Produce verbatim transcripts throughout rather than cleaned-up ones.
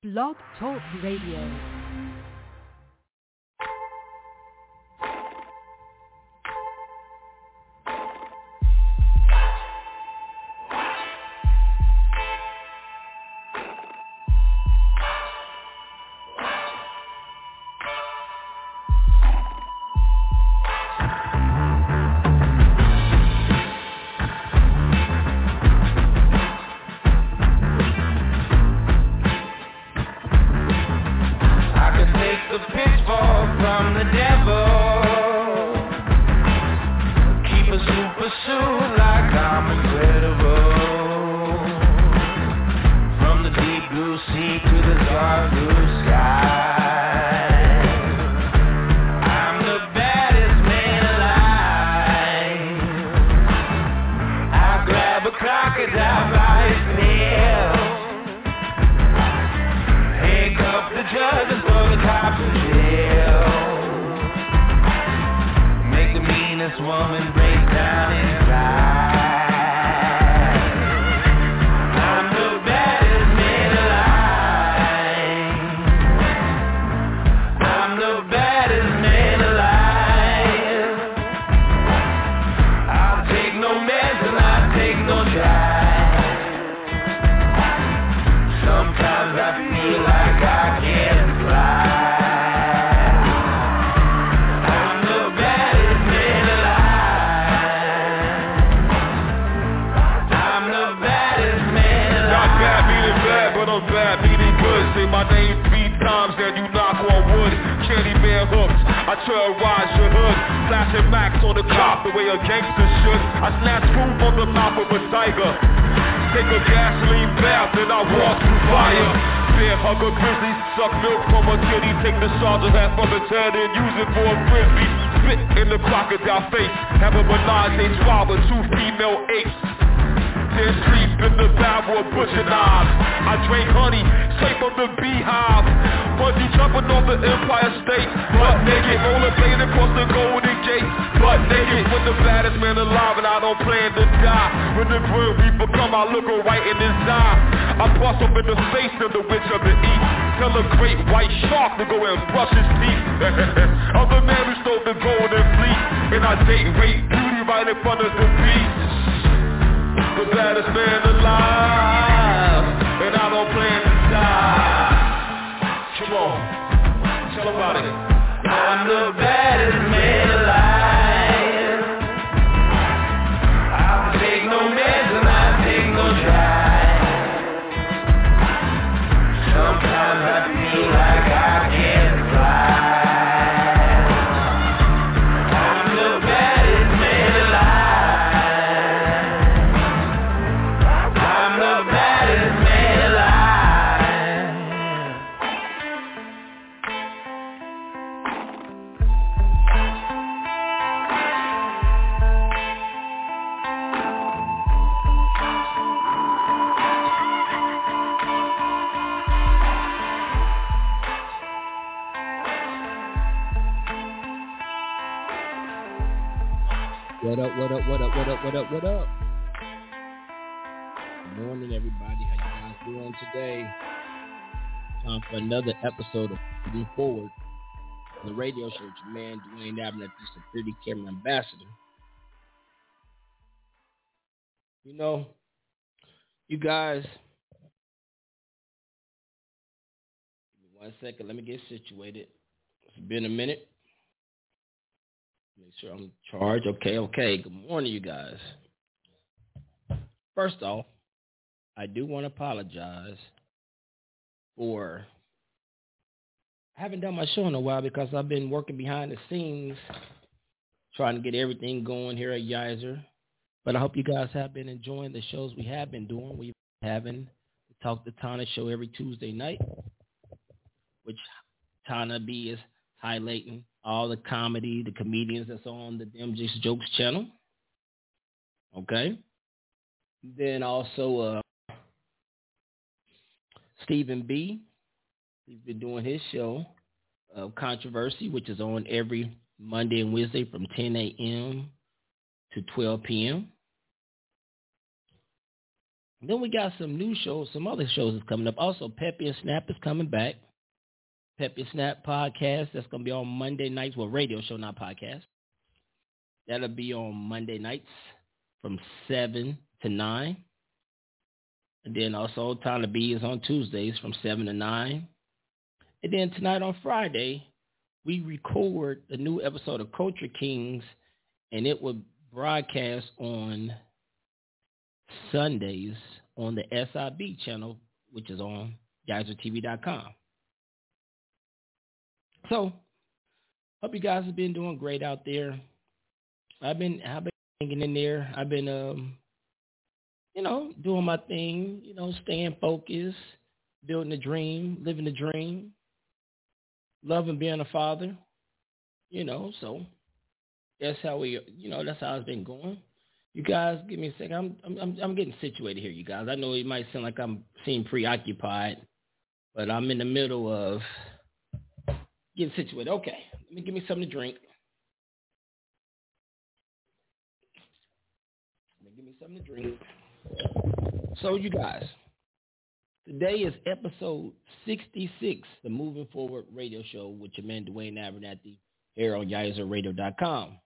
Blog Talk Radio. What up, what up, what up, what up, what up, what up? Good morning, everybody. How you guys doing today? Time for another episode of Moving Forward, the radio show with your man, Dwayne Abner, the Security Camera Ambassador. You know, you guys, give me one second. Let me get situated. It's been a minute. Make sure I'm in charge. Okay, okay. Good morning, you guys. First off, I do want to apologize for I haven't done my show in a while because I've been working behind the scenes trying to get everything going here at Yizer. But I hope you guys have been enjoying the shows we have been doing. We've been having the Talk to Tana show every Tuesday night, which Tana B is highlighting all the comedy, the comedians that's on the Them Just Jokes channel. Okay. Then also uh, Stephen B. He's been doing his show, uh, Controversy, which is on every Monday and Wednesday from ten a.m. to twelve p.m. Then we got some new shows, some other shows that's coming up. Also, Peppy and Snap is coming back. Peppy and Snap podcast. That's going to be on Monday nights. Well, radio show, not podcast. That'll be on Monday nights from seven to nine. And then also Time to Be is on Tuesdays from seven to nine. And then tonight on Friday, we record the new episode of Culture Kings, and it will broadcast on Sundays on the S I B channel, which is on Geyser T V dot com. So, hope you guys have been doing great out there. I've been, I've been hanging in there. I've been, um, you know, doing my thing, you know, staying focused, building a dream, living a dream, loving being a father, you know, so that's how we, you know, that's how it's been going. You guys, give me a second. I'm, I'm, I'm getting situated here, you guys. I know it might sound like I'm seem preoccupied, but I'm in the middle of getting situated. Okay, let me give me something to drink. Let me give me something to drink. So, you guys, today is episode sixty-six, the Moving Forward radio show with your man Dwayne Abernathy here on Geyser Radio dot com.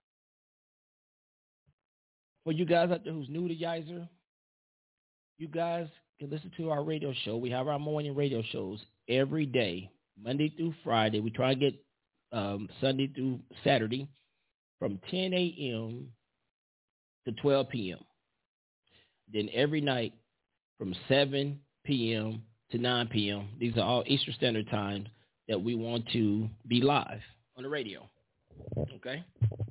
For you guys out there who's new to Geyser, you guys can listen to our radio show. We have our morning radio shows every day, Monday through Friday. We try to get um, Sunday through Saturday from ten a.m. to twelve p.m. Then every night from seven p.m. to nine p.m. These are all Eastern Standard Times that we want to be live on the radio. Okay?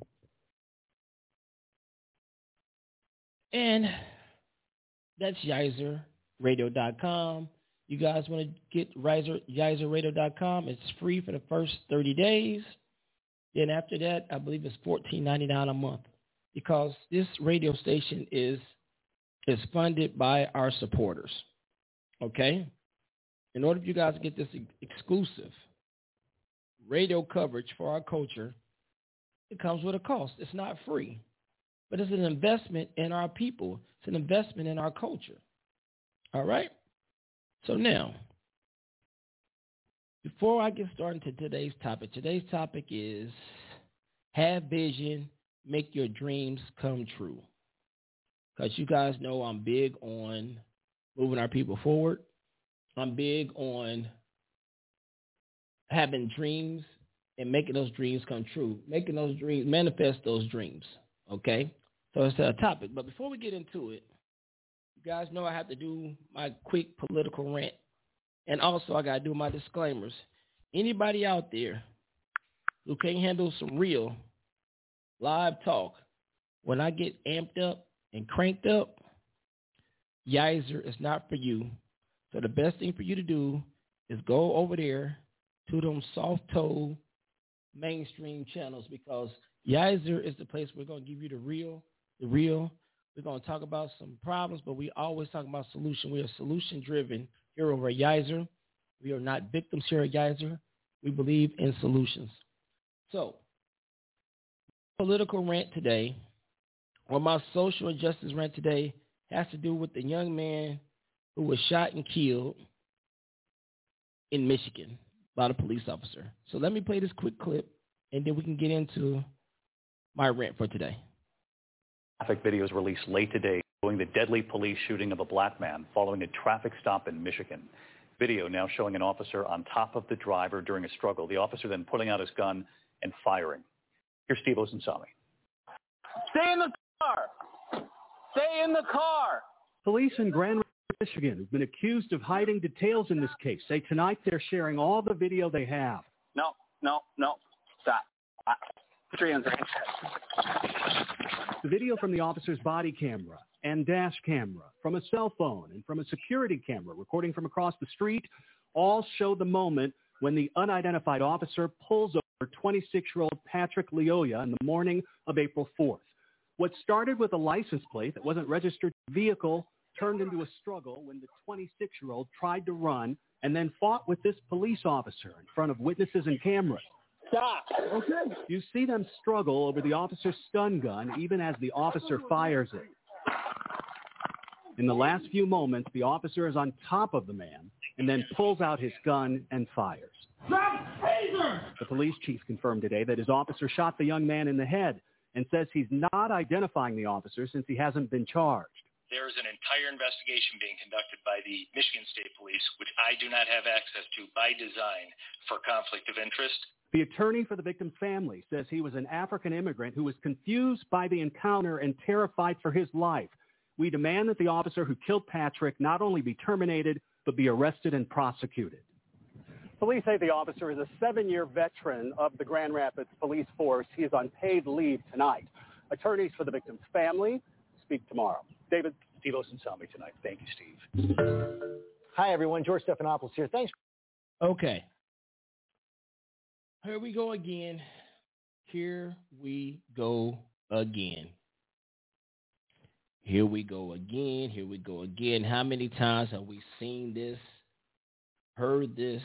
And that's Geyser Radio dot com. You guys want to get Geyser Radio dot com? It's free for the first thirty days. Then after that, I believe it's fourteen ninety-nine a month, because this radio station is is funded by our supporters. Okay? In order for you guys to get this exclusive radio coverage for our culture, it comes with a cost. It's not free, but it's an investment in our people. It's an investment in our culture. All right? So now, before I get started to today's topic, today's topic is have vision, make your dreams come true. Because you guys know I'm big on moving our people forward. I'm big on having dreams and making those dreams come true, making those dreams, manifest those dreams, okay? So it's a topic. But before we get into it, you guys know I have to do my quick political rant. And also I got to do my disclaimers. Anybody out there who can't handle some real live talk, when I get amped up and cranked up, Geyser is not for you. So the best thing for you to do is go over there to them soft-toe mainstream channels, because Geyser is the place we're going to give you the real, the real. We're going to talk about some problems, but we always talk about solution. We are solution-driven here over at Geyser. We are not victims here at Geyser. We believe in solutions. So, political rant today, or my social injustice rant today, has to do with the young man who was shot and killed in Michigan by a police officer. So let me play this quick clip, and then we can get into my rant for today. Traffic videos released late today showing the deadly police shooting of a black man following a traffic stop in Michigan. Video now showing an officer on top of the driver during a struggle. The officer then pulling out his gun and firing. Here's Steve Osunsami. Stay in the car! Stay in the car! Police in Grand Rapids, Michigan, who've been accused of hiding details in this case, say tonight they're sharing all the video they have. No, no, no. Stop. Put your hands on your head. The video from the officer's body camera and dash camera, from a cell phone, and from a security camera recording from across the street all show the moment when the unidentified officer pulls over twenty-six-year-old Patrick Lyoya in the morning of April fourth. What started with a license plate that wasn't registered to the vehicle turned into a struggle when the twenty-six-year-old tried to run and then fought with this police officer in front of witnesses and cameras. Stop. Okay. You see them struggle over the officer's stun gun even as the officer fires it. In the last few moments, the officer is on top of the man and then pulls out his gun and fires. The police chief confirmed today that his officer shot the young man in the head and says he's not identifying the officer since he hasn't been charged. There is an entire investigation being conducted by the Michigan State Police, which I do not have access to by design for conflict of interest. The attorney for the victim's family says he was an African immigrant who was confused by the encounter and terrified for his life. We demand that the officer who killed Patrick not only be terminated, but be arrested and prosecuted. Police say the officer is a seven-year veteran of the Grand Rapids Police Force. He is on paid leave tonight. Attorneys for the victim's family speak tomorrow. David? Steve Osunsanmi tonight. Thank you, Steve. Hi, everyone. George Stephanopoulos here. Thanks. Okay. Here we go again. Here we go again. Here we go again. Here we go again. How many times have we seen this, heard this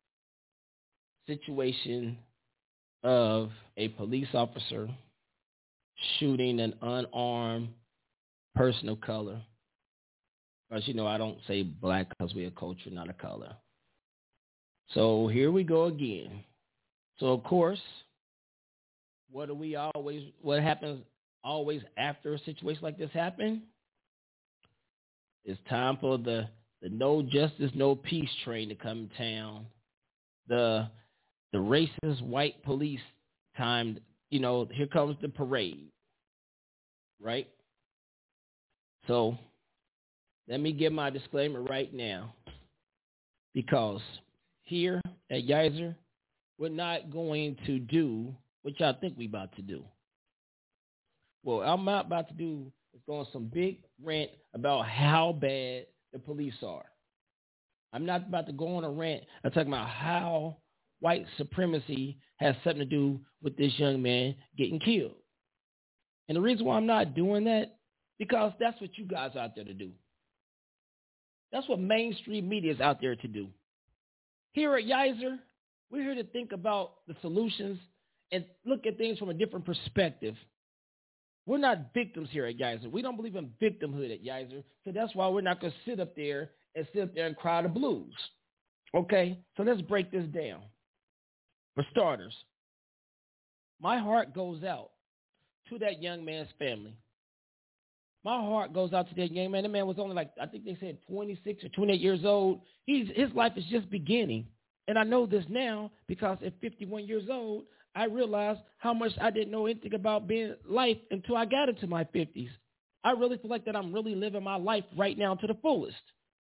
situation of a police officer shooting an unarmed person of color? Because, you know, I don't say black because we're a culture, not a color. So here we go again. So, of course, what do we always, what happens always after a situation like this happen? It's time for the, the no justice, no peace train to come to town. The, the racist white police time, you know, here comes the parade, right? So let me give my disclaimer right now, because here at Geyser, we're not going to do what y'all think we about to do. What I'm not about to do is go on some big rant about how bad the police are. I'm not about to go on a rant. I'm talking about how white supremacy has something to do with this young man getting killed. And the reason why I'm not doing that, because that's what you guys are out there to do. That's what mainstream media is out there to do. Here at Geyser, we're here to think about the solutions and look at things from a different perspective. We're not victims here at Geyser. We don't believe in victimhood at Geyser, so that's why we're not going to sit up there and sit up there and cry the blues. Okay? So let's break this down. For starters, my heart goes out to that young man's family. My heart goes out to that young man. That man was only like, I think they said twenty-six or twenty-eight years old. He's, his life is just beginning. And I know this now because at fifty-one years old, I realized how much I didn't know anything about being life until I got into my fifties. I really feel like that I'm really living my life right now to the fullest.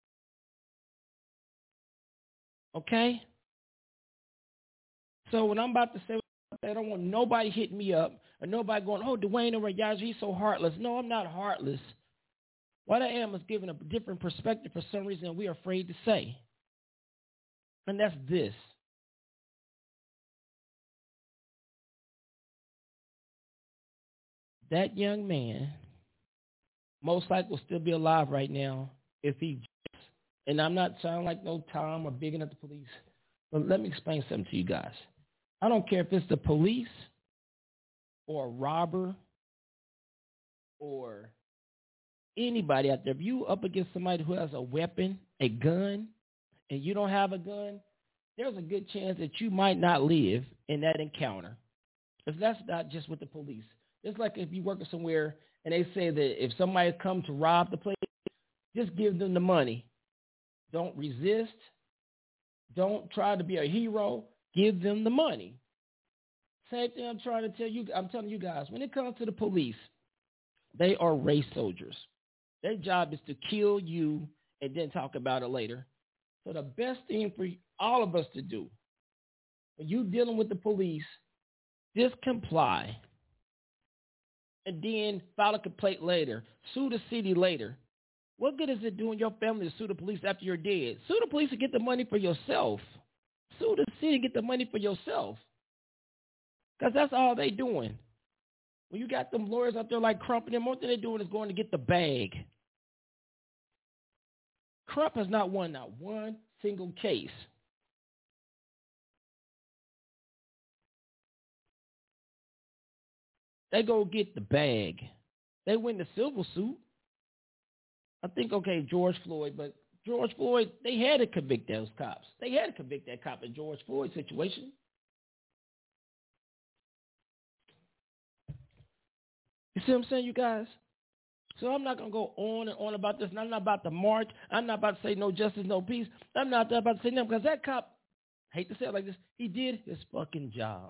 Okay? So when I'm about to say, I don't want nobody hitting me up or nobody going, oh, Dwayne over at Geyser, he's so heartless. No, I'm not heartless. What I am is giving a different perspective for some reason we are afraid to say. And that's this. That young man most likely will still be alive right now if he, and I'm not sounding like no Tom or bigging up the police, but let me explain something to you guys. I don't care if it's the police or a robber or anybody out there. If you up against somebody who has a weapon, a gun, and you don't have a gun, there's a good chance that you might not live in that encounter. If that's not just with the police. It's like if you're working somewhere and they say that if somebody come to rob the place, just give them the money. Don't resist. Don't try to be a hero. Give them the money. Same thing I'm trying to tell you. I'm telling you guys, when it comes to the police, they are race soldiers. Their job is to kill you and then talk about it later. So the best thing for all of us to do, when you're dealing with the police, just comply. And then file a complaint later. Sue the city later. What good is it doing your family to sue the police after you're dead? Sue the police to get the money for yourself. Sue the city to get the money for yourself. Because that's all they doing. When you got them lawyers out there like Crump and them, one thing they're doing is going to get the bag. Crump has not won not one single case. They go get the bag. They win the civil suit. I think, okay, George Floyd, but George Floyd, they had to convict those cops. They had to convict that cop in George Floyd's situation. You see what I'm saying, you guys? So I'm not going to go on and on about this, and I'm not about to march. I'm not about to say no justice, no peace. I'm not about to say nothing because that cop, I hate to say it like this, he did his fucking job.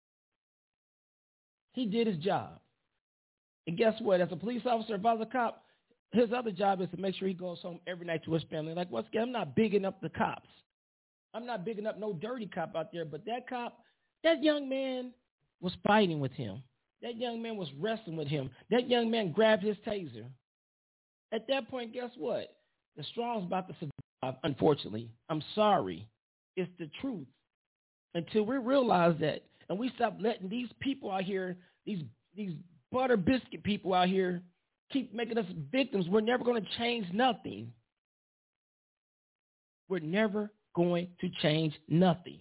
He did his job. And guess what? As a police officer, if I was a cop, his other job is to make sure he goes home every night to his family. Like, once again, I'm not bigging up the cops. I'm not bigging up no dirty cop out there, but that cop, that young man was fighting with him. That young man was wrestling with him. That young man grabbed his taser. At that point, guess what? The strong's about to survive, unfortunately. I'm sorry. It's the truth. Until we realize that and we stop letting these people out here, these these butter biscuit people out here, keep making us victims, we're never going to change nothing. We're never going to change nothing.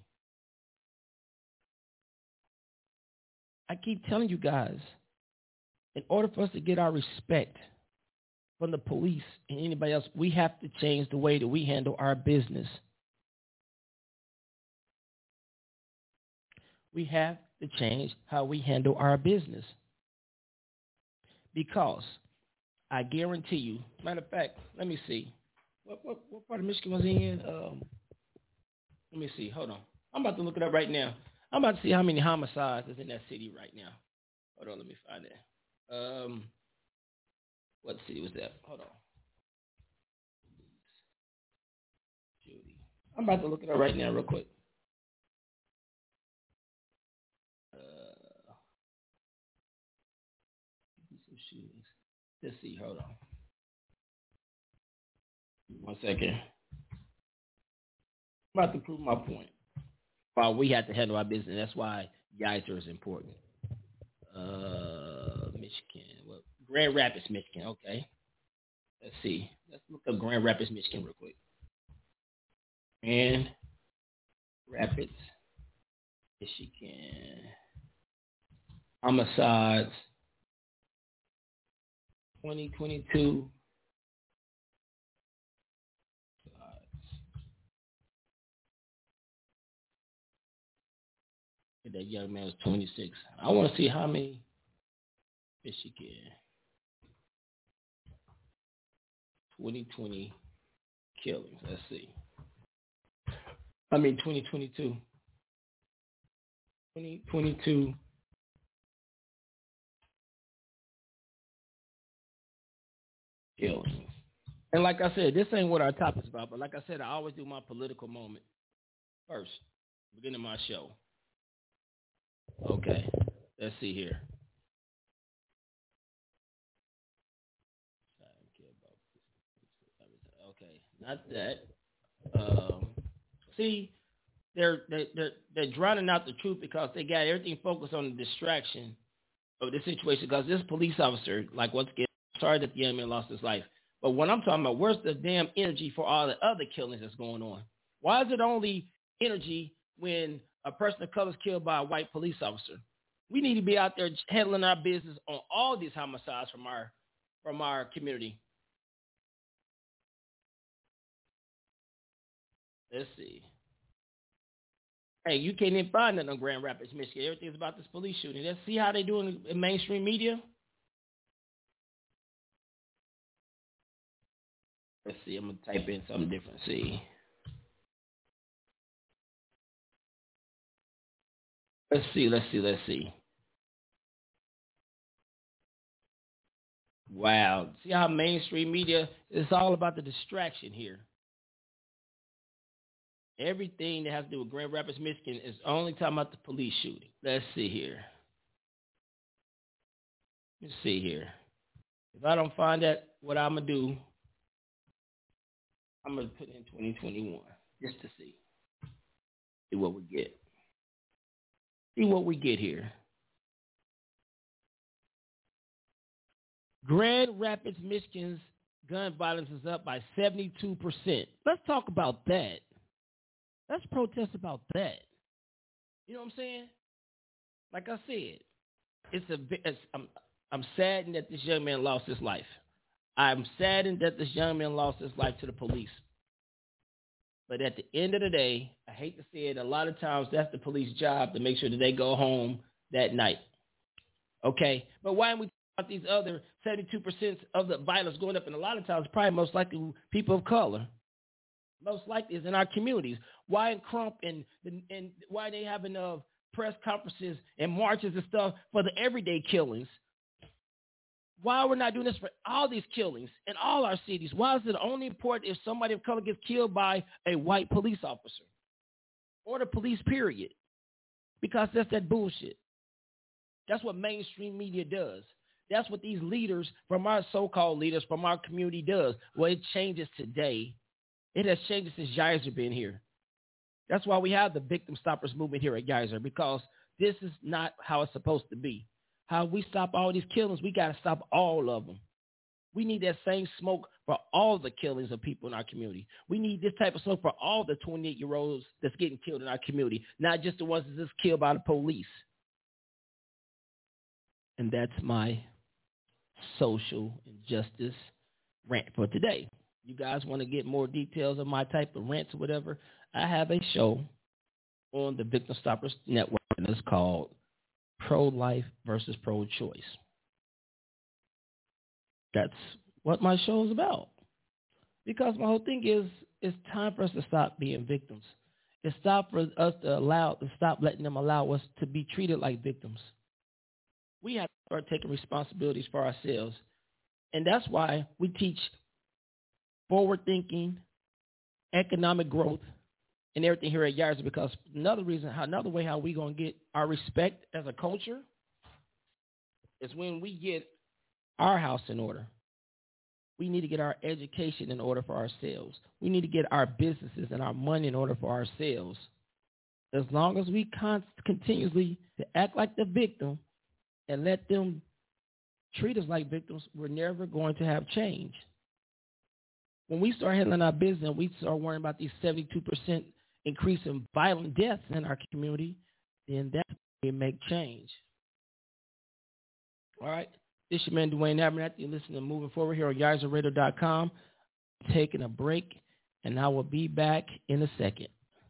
I keep telling you guys, in order for us to get our respect from the police and anybody else, we have to change the way that we handle our business. We have to change how we handle our business. Because I guarantee you, matter of fact, let me see. What, what, what part of Michigan was he in? Um, let me see. Hold on. I'm about to look it up right now. I'm about to see how many homicides is in that city right now. Hold on, let me find it. Um, what city was that? Hold on. Judy. I'm about to look it up right now real quick. Uh, some shootings. Let's see. Hold on. One second. I'm about to prove my point. Well, we have to handle our business. That's why Geyser is important. Uh, Michigan. Well, Grand Rapids, Michigan. Okay. Let's see. Let's look up Grand Rapids, Michigan real quick. Grand Rapids, Michigan. Homicides. twenty twenty-two. That young man was twenty-six. I want to see how many Michigan twenty twenty killings. Let's see. I mean twenty twenty-two. twenty twenty-two killings. And like I said, this ain't what our topic's about, but like I said, I always do my political moment first, beginning of my show. Okay, let's see here. Okay, not that. Um, see, they're, they're they're they're drowning out the truth because they got everything focused on the distraction of the situation. Because this police officer, like, once again, sorry that the young man lost his life, but what I'm talking about, where's the damn energy for all the other killings that's going on? Why is it only energy when a person of color is killed by a white police officer? We need to be out there handling our business on all these homicides from our from our community. Let's see. Hey, you can't even find that on Grand Rapids, Michigan. Everything's about this police shooting. Let's see how they do in, in mainstream media. Let's see. I'm gonna type in something different. See. Let's see, let's see, let's see. Wow. See how mainstream media is all about the distraction here. Everything that has to do with Grand Rapids, Michigan is only talking about the police shooting. Let's see here. Let's see here. If I don't find that, what I'm going to do, I'm going to put in twenty twenty-one just to see. See what we get. See what we get here. Grand Rapids, Michigan's gun violence is up by seventy-two percent. Let's talk about that. Let's protest about that. You know what I'm saying? Like I said, it's a. It's, I'm, I'm saddened that this young man lost his life. I'm saddened that this young man lost his life to the police. But at the end of the day, I hate to say it, a lot of times that's the police job to make sure that they go home that night. Okay? But why aren't we talking about these other seventy-two percent of the violence going up? And a lot of times, probably most likely people of color. Most likely is in our communities. Why in Crump and, and why are they having uh, press conferences and marches and stuff for the everyday killings? Why are we not doing this for all these killings in all our cities? Why is it only important if somebody of color gets killed by a white police officer or the police, period? Because that's that bullshit. That's what mainstream media does. That's what these leaders from our so-called leaders from our community does. Well, it changes today. It has changed since Geyser been here. That's why we have the Victim Stoppers movement here at Geyser, because this is not how it's supposed to be. How we stop all these killings, we got to stop all of them. We need that same smoke for all the killings of people in our community. We need this type of smoke for all the twenty-eight-year-olds that's getting killed in our community, not just the ones that's just killed by the police. And that's my social injustice rant for today. You guys want to get more details of my type of rants or whatever, I have a show on the Victim Stoppers Network, and it's called Pro-Life versus Pro-Choice. That's what my show is about. Because my whole thing is, it's time for us to stop being victims. It's time for us to allow, to stop letting them allow us to be treated like victims. We have to start taking responsibilities for ourselves. And that's why we teach forward thinking, economic growth, and everything here at Geyser, because another reason, another way how we going to get our respect as a culture is when we get our house in order. We need to get our education in order for ourselves. We need to get our businesses and our money in order for ourselves. As long as we con- continuously to act like the victim and let them treat us like victims, we're never going to have change. When we start handling our business and we start worrying about these seventy-two percent increase in violent deaths in our community, then that's when we make change. All right. This is your man, Dwayne Abernathy. You're listening to Moving Forward here on Geyser Radio dot com. Taking a break, and I will be back in a second.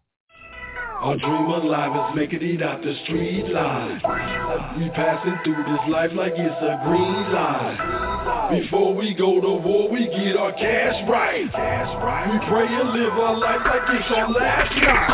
Our dream of life is making it out the street life. We passing through this life like it's a green light. Before we go to war, we get our cash right. We pray and live our life like it's our last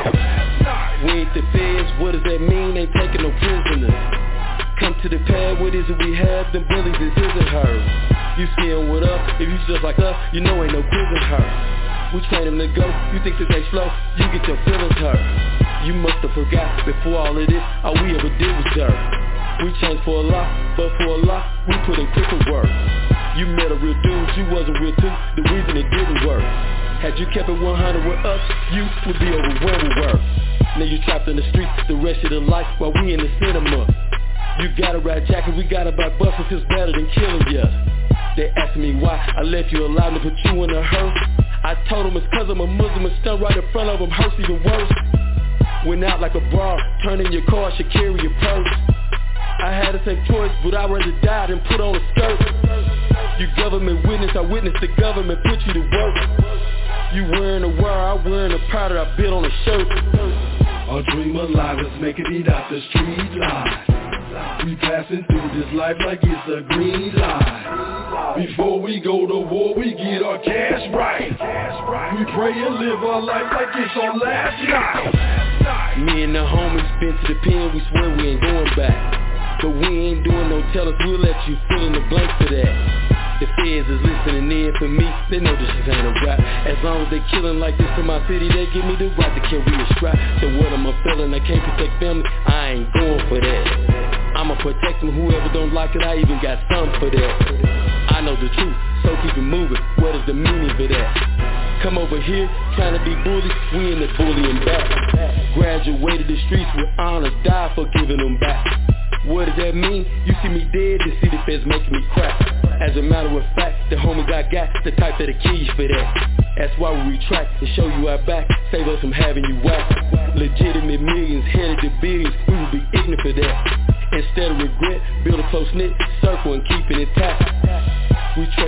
night. We ain't the feds, what does that mean? Ain't taking no prisoners. Come to the pad, what is it we have? Them bullies is his and hers. You seeing what up? If you just like us, you know ain't no quizzing her. We train them to go, you think this ain't slow? You get your feelings hurt. You must have forgot, before all of this, all we ever did was dirt. We changed for a lot, but for a lot, we put in quicker work. You met a real dude, you wasn't real too, the reason it didn't work. Had you kept it one hundred with us, you would be overwhelmed with work. Now you trapped in the streets the rest of the life while we in the cinema. You got a rat jacket, we got about busting, feels better than killing ya. They asked me why I left you alive to put you in a hearse. I told them it's cause I'm a Muslim and stunned right in front of them, hurts even worse. Went out like a bra, turn in your car, should carry your purse. I had the same choice, but I'd rather die than put on a skirt. You government witness, I witnessed the government put you to work. You wearing a wire, I wearing a powder I built on a shirt. Our dream of life is making it out the street life. We passing through this life like it's a green light. Before we go to war, we get our cash right. We pray and live our life like it's our last night. Me and the homies been to the pen, we swear we ain't going back. But we ain't doing no tellers, we'll let you fill in the blanks for that. The feds is listening in for me, they know this shit ain't a rap. As long as they killing like this in my city, they give me the right to carry a strap. So what am I feeling? I can't protect family, I ain't going for that. I'ma protect them, whoever don't like it, I even got something for that. I know the truth, so keep it moving, what is the meaning for that? Come over here, trying to be bullied, we in the bullying back. Graduated the streets with honors, die for giving them back. What does that mean? You see me dead, to see the feds making me crack. As a matter of fact, the homies I got, the type that the keys for that. That's why we retract, and show you our back, save us from having you whack. Legitimate millions, headed to billions, we would be ignorant for that. Instead of regret, build a close-knit circle and keep it intact. We trade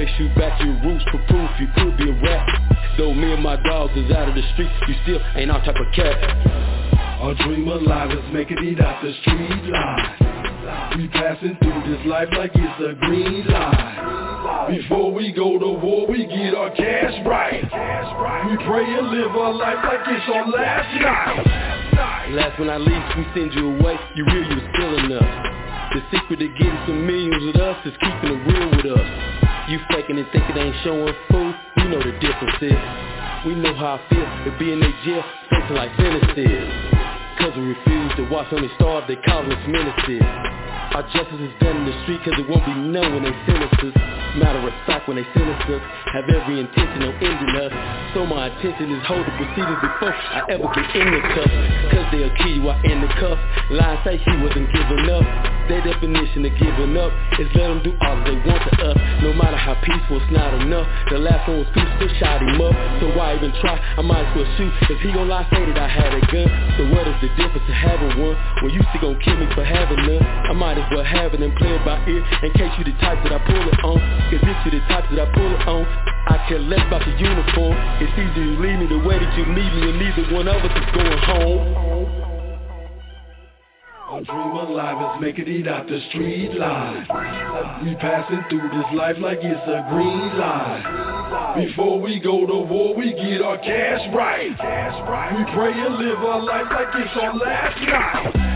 away, shoot back to your roots for proof you could be a rap. Though me and my dogs is out of the street, you still ain't our type of cat. A dream alive is making it out the street line. We passing through this life like it's a green line. Before we go to war, we get our cash right. We pray and live our life like it's our last night. Last but not least, we send you away, you real, you was feeling us. The secret to getting some millions with us is keeping it real with us. You faking and thinking they ain't showing food, you know the difference is. We know how I feel to be in their jail, facing like sentences. Cause we refuse to watch on they starve, they call us menaces. Our justice is done in the street cause it won't be known when they sentence us. Matter of fact, when they sentence us, have every intention of ending us. So my intention is hold the proceedings before I ever get in the cuff. Cause they'll kill you while in the cuff. Lies say she wasn't giving up. Their definition of giving up is let them do all they want to us. No matter how peaceful, it's not enough. The last one was peaceful, shot him up. So why even try? I might as well shoot. If he gon' lie, say that I had a gun. So what is the difference of having one when you still gon' kill me for having none? I might as well have it and play it by ear in case you the type that I pull it on. Cause if you the type that I pull it on, I care less about your uniform. It's easy to leave me the way that you need me, and neither one of us is going home. A dream alive is making it out the street line. We passing through this life like it's a green line. Before we go to war, we get our cash right. We pray and live our life like it's our last night.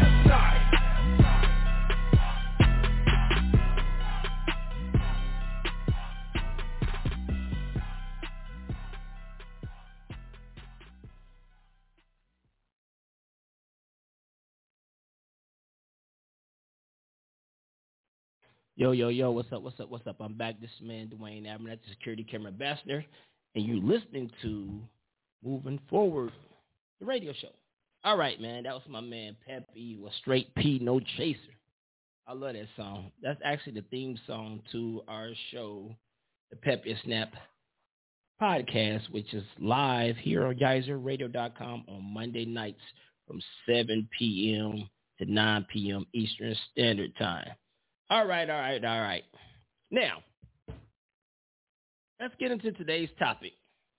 Yo, yo, yo, what's up, what's up, what's up? I'm back. This is man, Dwayne Abner, the Security Camera Ambassador, and you listening to Moving Forward, the radio show. All right, man, that was my man, Peppy, with Straight P, No Chaser. I love that song. That's actually the theme song to our show, the Peppy Snap podcast, which is live here on Geyser Radio dot com on Monday nights from seven p.m. to nine p.m. Eastern Standard Time. All right, all right, all right. Now, let's get into today's topic.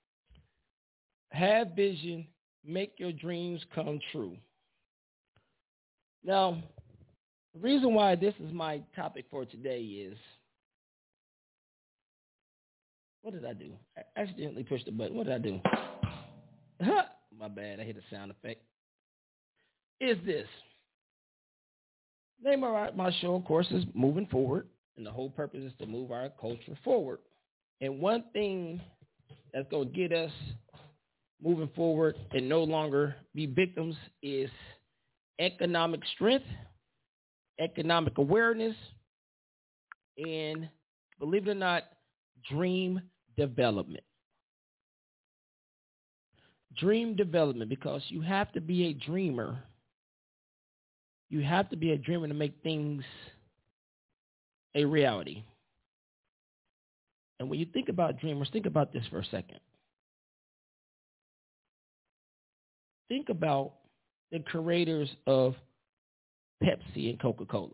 Have vision, make your dreams come true. Now, the reason why this is my topic for today is, what did I do? I accidentally pushed the button. What did I do? My bad, I hit a sound effect. Is this. Name of our, my show, of course, is Moving Forward, and the whole purpose is to move our culture forward. And one thing that's going to get us moving forward and no longer be victims is economic strength, economic awareness, and, believe it or not, dream development. Dream development, because you have to be a dreamer. You have to be a dreamer to make things a reality. And when you think about dreamers, think about this for a second. Think about the creators of Pepsi and Coca-Cola.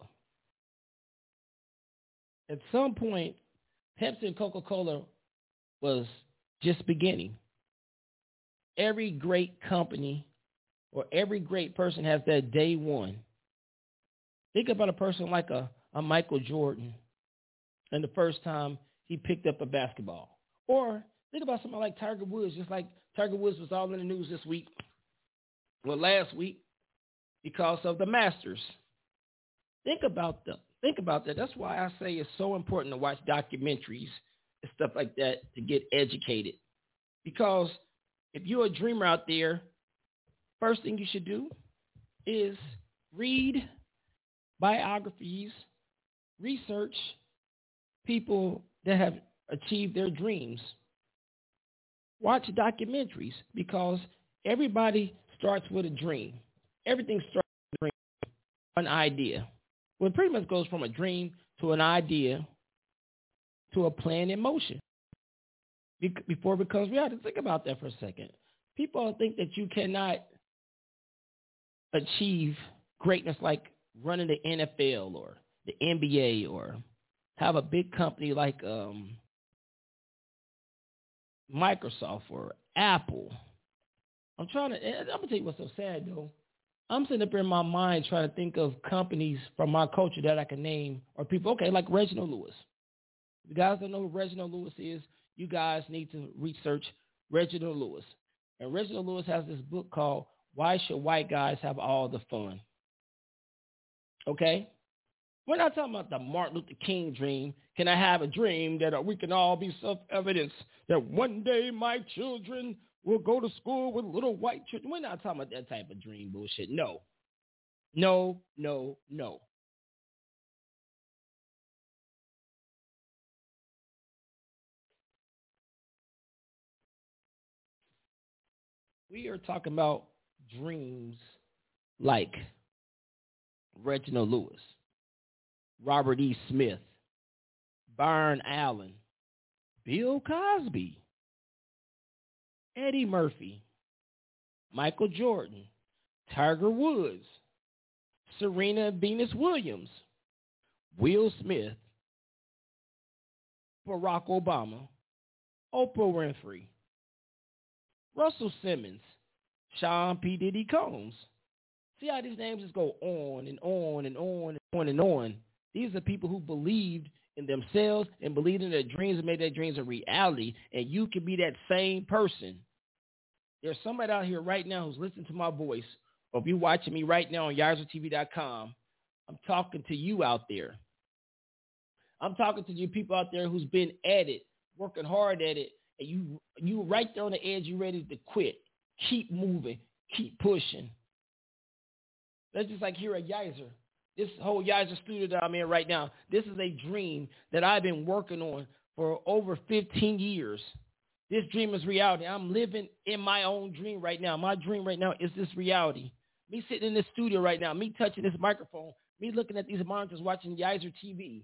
At some point, Pepsi and Coca-Cola was just beginning. Every great company or every great person has that day one. Think about a person like a, a Michael Jordan and the first time he picked up a basketball. Or think about somebody like Tiger Woods, just like Tiger Woods was all in the news this week, well, last week, because of the Masters. Think about them. Think about that. That's why I say it's so important to watch documentaries and stuff like that to get educated. Because if you're a dreamer out there, first thing you should do is read biographies, research people that have achieved their dreams. Watch documentaries, because everybody starts with a dream. Everything starts with a dream, an idea. Well, it pretty much goes from a dream to an idea to a plan in motion before it becomes reality. Think about that for a second. People think that you cannot achieve greatness like running the N F L or the N B A or have a big company like um, Microsoft or Apple. I'm trying to, I'm going to tell you what's so sad, though. I'm sitting up here in my mind trying to think of companies from my culture that I can name, or people, okay, like Reginald Lewis. If you guys don't know who Reginald Lewis is, you guys need to research Reginald Lewis. And Reginald Lewis has this book called Why Should White Guys Have All the Fun? Okay? We're not talking about the Martin Luther King dream. Can I have a dream that we can all be self-evidence that one day my children will go to school with little white children? We're not talking about that type of dream bullshit. No. No, no, no. We are talking about dreams like Reginald Lewis, Robert E. Smith, Byron Allen, Bill Cosby, Eddie Murphy, Michael Jordan, Tiger Woods, Serena Venus Williams, Will Smith, Barack Obama, Oprah Winfrey, Russell Simmons, Sean P. Diddy Combs. See how these names just go on and on and on and on and on. These are people who believed in themselves and believed in their dreams and made their dreams a reality, and you can be that same person. There's somebody out here right now who's listening to my voice, or if you're watching me right now on Yizer T V dot com, I'm talking to you out there. I'm talking to you people out there who's been at it, working hard at it, and you you right there on the edge, you ready to quit. Keep moving. Keep pushing. That's just like here at Yizer. This whole Yizer studio that I'm in right now, this is a dream that I've been working on for over fifteen years. This dream is reality. I'm living in my own dream right now. My dream right now is this reality. Me sitting in this studio right now, me touching this microphone, me looking at these monitors, watching Yizer T V.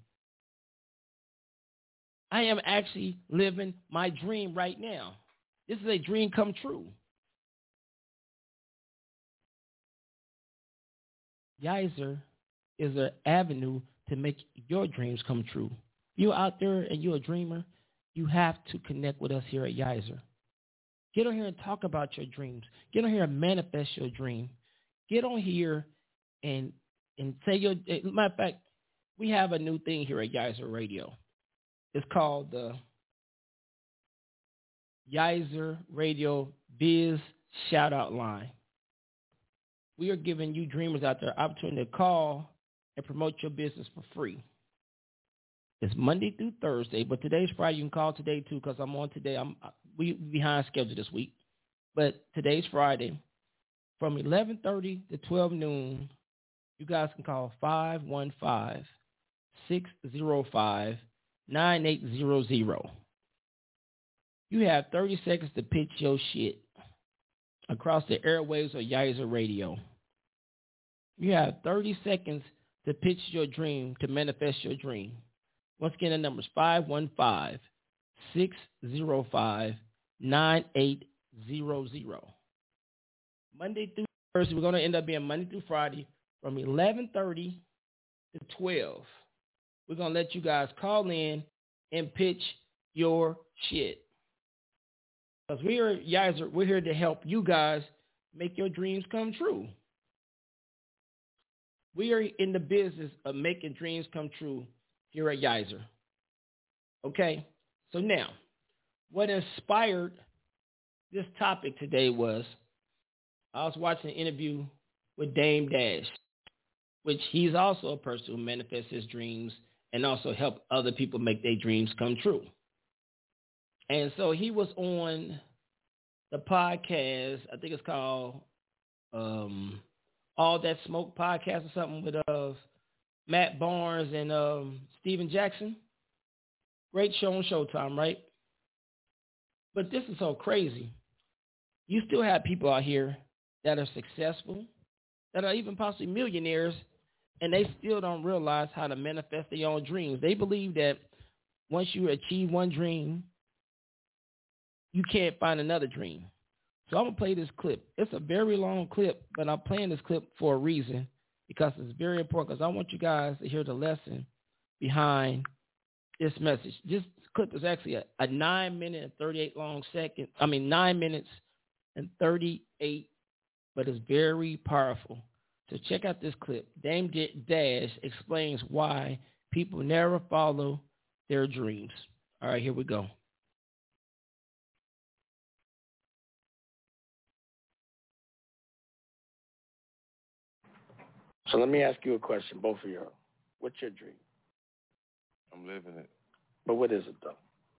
I am actually living my dream right now. This is a dream come true. Yizer is an avenue to make your dreams come true. You're out there and you're a dreamer, you have to connect with us here at Yizer. Get on here and talk about your dreams. Get on here and manifest your dream. Get on here and and say your, matter of fact, we have a new thing here at Yizer Radio. It's called the Yizer Radio Biz Shout Out Line. We are giving you dreamers out there opportunity to call and promote your business for free. It's Monday through Thursday, but today's Friday. You can call today too because I'm on today. I'm we behind schedule this week, but today's Friday from eleven thirty to twelve noon. You guys can call five one five, six zero five, nine eight zero zero. You have thirty seconds to pitch your shit across the airwaves of Yizer Radio. You have thirty seconds to pitch your dream, to manifest your dream. Once again, the number is five one five, six zero five, nine eight zero zero. Monday through Thursday, we're going to end up being Monday through Friday from eleven thirty to twelve. We're going to let you guys call in and pitch your shit. Because we are Yizer, we're here to help you guys make your dreams come true. We are in the business of making dreams come true here at Yizer. Okay? So now, what inspired this topic today was I was watching an interview with Dame Dash, which he's also a person who manifests his dreams and also help other people make their dreams come true. And so he was on the podcast, I think it's called um, All That Smoke podcast or something with uh, Matt Barnes and um, Steven Jackson. Great show on Showtime, right? But this is so crazy. You still have people out here that are successful, that are even possibly millionaires, and they still don't realize how to manifest their own dreams. They believe that once you achieve one dream, you can't find another dream. So I'm going to play this clip. It's a very long clip, but I'm playing this clip for a reason because it's very important because I want you guys to hear the lesson behind this message. This clip is actually a, a nine minute and thirty-eight long second. I mean, nine minutes and thirty-eight, but it's very powerful. So check out this clip. Dame Dash explains why people never follow their dreams. All right, here we go. So let me ask you a question, both of you. What's your dream? I'm living it. But what is it, though?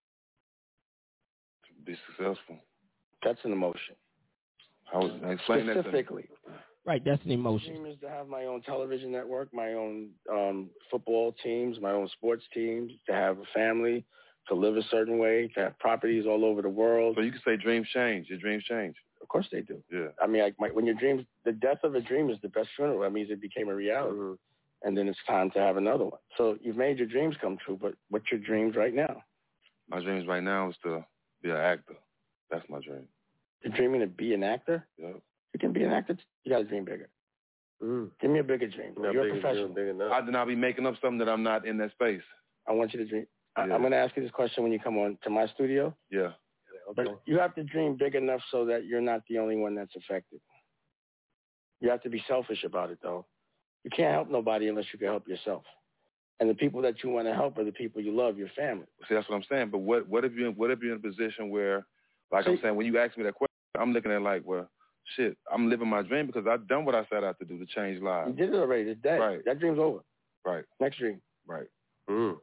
To be successful. That's an emotion. How would I explain that to Specifically. Right, that's an My emotion. dream is to have my own television network, my own um, football teams, my own sports teams, to have a family, to live a certain way, to have properties all over the world. So you can say dreams change. Your dreams change. Of course they do. Yeah. I mean, like my, when your dreams, the death of a dream is the best funeral. That means it became a reality. Mm-hmm. And then it's time to have another one. So you've made your dreams come true, but what's your dreams right now? My dreams right now is to be an actor. That's my dream. You're dreaming to be an actor? Yeah. You can be an actor. You got to dream bigger. Mm. Give me a bigger dream. Bro. You're a professional. I do not be making up something that I'm not in that space. I want you to dream. I, Yeah. I'm going to ask you this question when you come on to my studio. Yeah. But you have to dream big enough so that you're not the only one that's affected. You have to be selfish about it, though. You can't help nobody unless you can help yourself. And the people that you want to help are the people you love, your family. See, that's what I'm saying. But what what if you what if you're in a position where, like See, I'm saying, when you ask me that question, I'm looking at like, well, shit, I'm living my dream because I've done what I set out to do to change lives. You did it already. It's dead. Right. That dream's over. Right. Next dream. Right. Mm.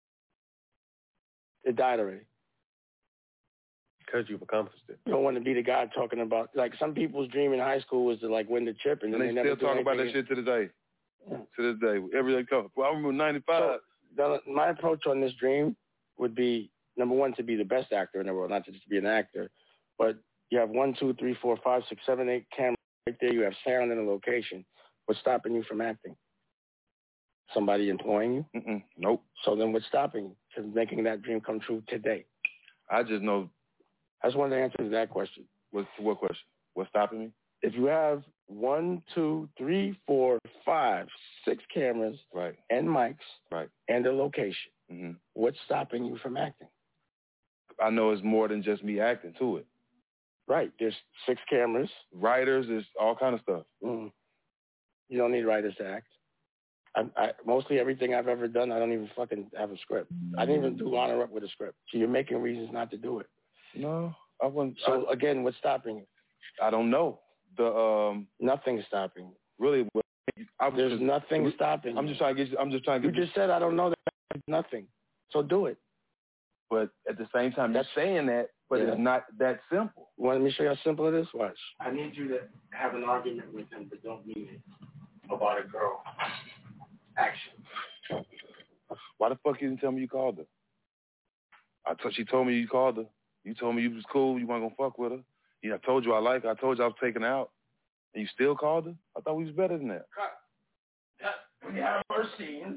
It died already. Because you've accomplished it. You don't want to be the guy talking about, like, some people's dream in high school was to, like, win the chip. And, And then they they never still do talk about that anything. shit to this day. Yeah. To this day. Every day come. Well, I remember ninety-five. So, the, my approach on this dream would be, number one, to be the best actor in the world, not to just be an actor. But you have one, two, three, four, five, six, seven, eight cameras right there. You have sound and a location. What's stopping you from acting? Somebody employing you? Mm-mm. Nope. So then what's stopping you from making that dream come true today? I just know. I just wanted to answer that question. What's what question? What's stopping me? If you have one, two, three, four, five, six cameras, right, and mics, right, and a location, mm-hmm. what's stopping you from acting? I know it's more than just me acting to it. Right. There's six cameras. Writers, there's all kind of stuff. Mm. You don't need writers to act. I, I, mostly everything I've ever done, I don't even fucking have a script. I didn't even do Honor Up with a script. So you're making reasons not to do it. No, I wouldn't. So I, again, what's stopping you? I don't know. The um, nothing's stopping you. Really, I, there's just, nothing stopping. I'm you. just trying to get. You, I'm just trying to. You get just you. said I don't know that. Nothing. So do it. But at the same time, that's you're saying that, but yeah. It's not that simple. You want me to show you how simple it is? Watch. I need you to have an argument with him, but don't mean it. About a girl. Action. Why the fuck you didn't tell me you called her? I t- she told me you called her. You told me you was cool. You weren't gonna fuck with her. Yeah, I told you I like her. I told you I was taking her out, and you still called her. I thought we was better than that. Cut. We have our scenes.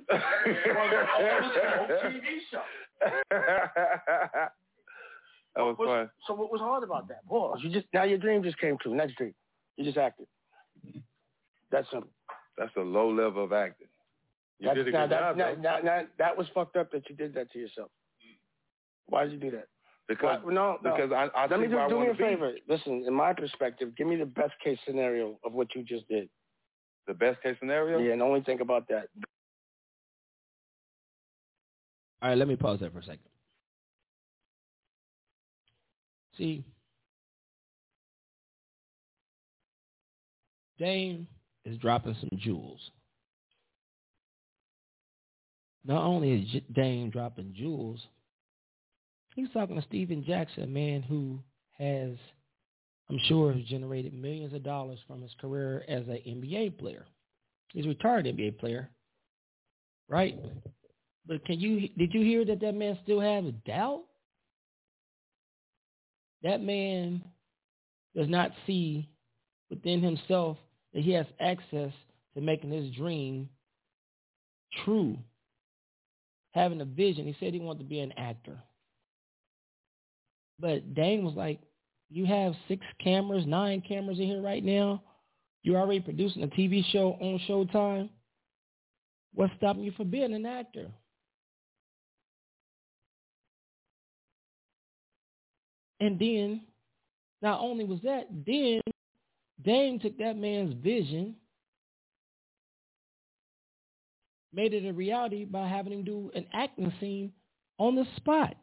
T V show. That was what, fun. So what was hard about that? Pause. You just now your dream just came true. Next dream, you just acted. That's simple. That's a low level of acting. You That's, did a now, good that, job, now, now, now, that was fucked up that you did that to yourself. Why did you do that? Because Why, no, no. because I, I let me do, do me a be. favor. Listen, in my perspective, give me the best case scenario of what you just did. The best case scenario? Yeah, and only think about that. All right, let me pause that for a second. See, Dame is dropping some jewels. Not only is Dame dropping jewels, he's talking to Steven Jackson, a man who has, I'm sure, has generated millions of dollars from his career as an N B A player. He's a retired N B A player, right? But can you did you hear that that man still has a doubt? That man does not see within himself that he has access to making his dream true. Having a vision. He said he wanted to be an actor. But Dame was like, you have six cameras, nine cameras in here right now. You're already producing a T V show on Showtime. What's stopping you from being an actor? And then, not only was that, then Dame took that man's vision, made it a reality by having him do an acting scene on the spot.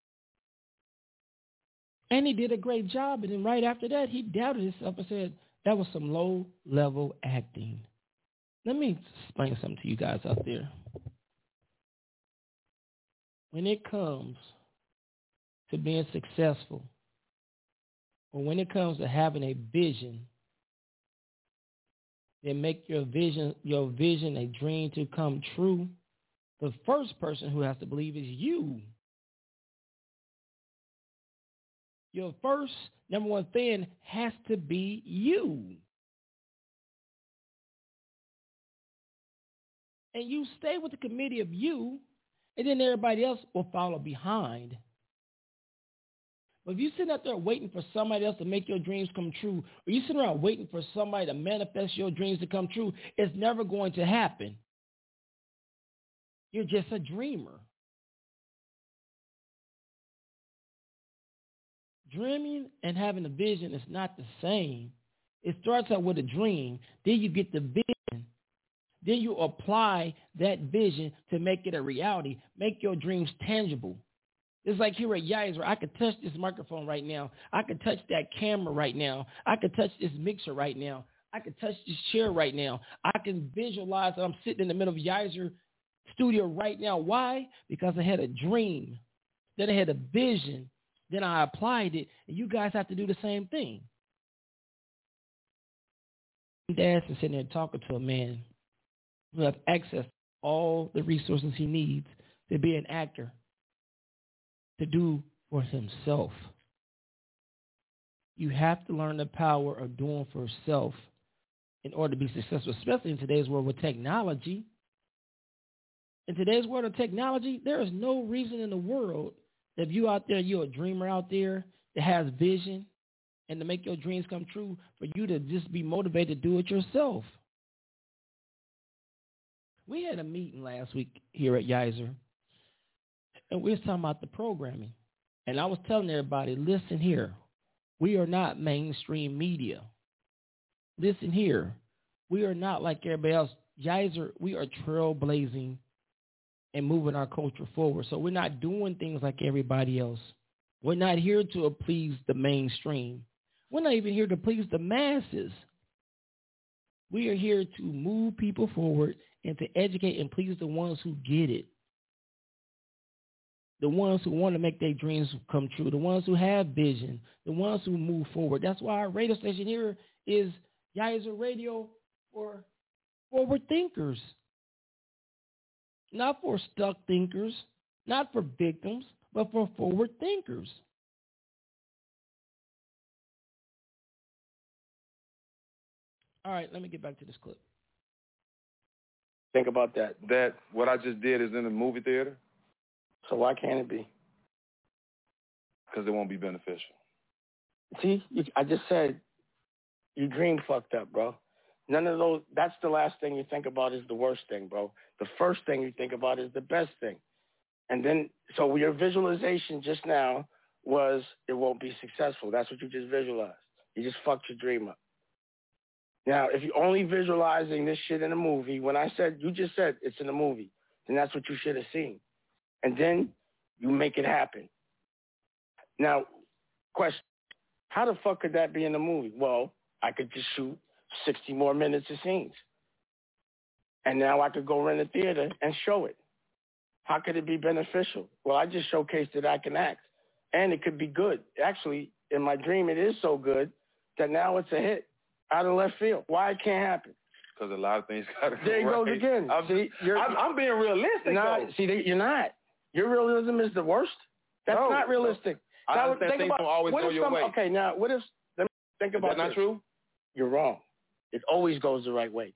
And he did a great job. And then right after that, he doubted himself and said, that was some low-level acting. Let me explain something to you guys out there. When it comes to being successful, or when it comes to having a vision, then make your vision, your vision a dream to come true, the first person who has to believe is you. Your first number one fan has to be you. And you stay with the committee of you, and then everybody else will follow behind. But if you sit out there waiting for somebody else to make your dreams come true, or you sit around waiting for somebody to manifest your dreams to come true, it's never going to happen. You're just a dreamer. Dreaming and having a vision is not the same. It starts out with a dream. Then you get the vision. Then you apply that vision to make it a reality. Make your dreams tangible. It's like here at Yizer, I could touch this microphone right now. I could touch that camera right now. I could touch this mixer right now. I could touch this chair right now. I can visualize that I'm sitting in the middle of Yizer studio right now. Why? Because I had a dream. Then I had a vision. Then I applied it, and you guys have to do the same thing. Dad's sitting there talking to a man who has access to all the resources he needs to be an actor, to do for himself. You have to learn the power of doing for self in order to be successful, especially in today's world with technology. In today's world of technology, there is no reason in the world that if you out there, you're a dreamer out there that has vision and to make your dreams come true, for you to just be motivated to do it yourself. We had a meeting last week here at Yizer, and we were talking about the programming. And I was telling everybody, listen here, we are not mainstream media. Listen here, we are not like everybody else. Yizer, we are trailblazing and moving our culture forward. So we're not doing things like everybody else. We're not here to please the mainstream. We're not even here to please the masses. We are here to move people forward and to educate and please the ones who get it. The ones who want to make their dreams come true, the ones who have vision, the ones who move forward. That's why our radio station here is Yizer Radio for forward thinkers. Not for stuck thinkers, not for victims, but for forward thinkers. All right, let me get back to this clip. Think about that. That what I just did is in the movie theater? So why can't it be? Because it won't be beneficial. See, you, I just said your dream fucked up, bro. None of those, that's the last thing you think about is the worst thing, bro. The first thing you think about is the best thing. And then, so your visualization just now was it won't be successful. That's what you just visualized. You just fucked your dream up. Now, if you're only visualizing this shit in a movie, when I said, you just said it's in a movie, then that's what you should have seen. And then you make it happen. Now, question, how the fuck could that be in a movie? Well, I could just shoot sixty more minutes of scenes. And now I could go rent a theater and show it. How could it be beneficial? Well, I just showcased that I can act. And it could be good. Actually, in my dream, it is so good that now it's a hit out of left field. Why it can't happen? Because a lot of things got to go There he right. goes again. I'm, see, you're, I'm, I'm being realistic, nah, though. See, you're not. Your realism is the worst. That's no, not realistic. No. I now, understand think things about, don't always what go if your some, way. Okay, now, what if, let me think about Is that not this. true? You're wrong. It always goes the right way.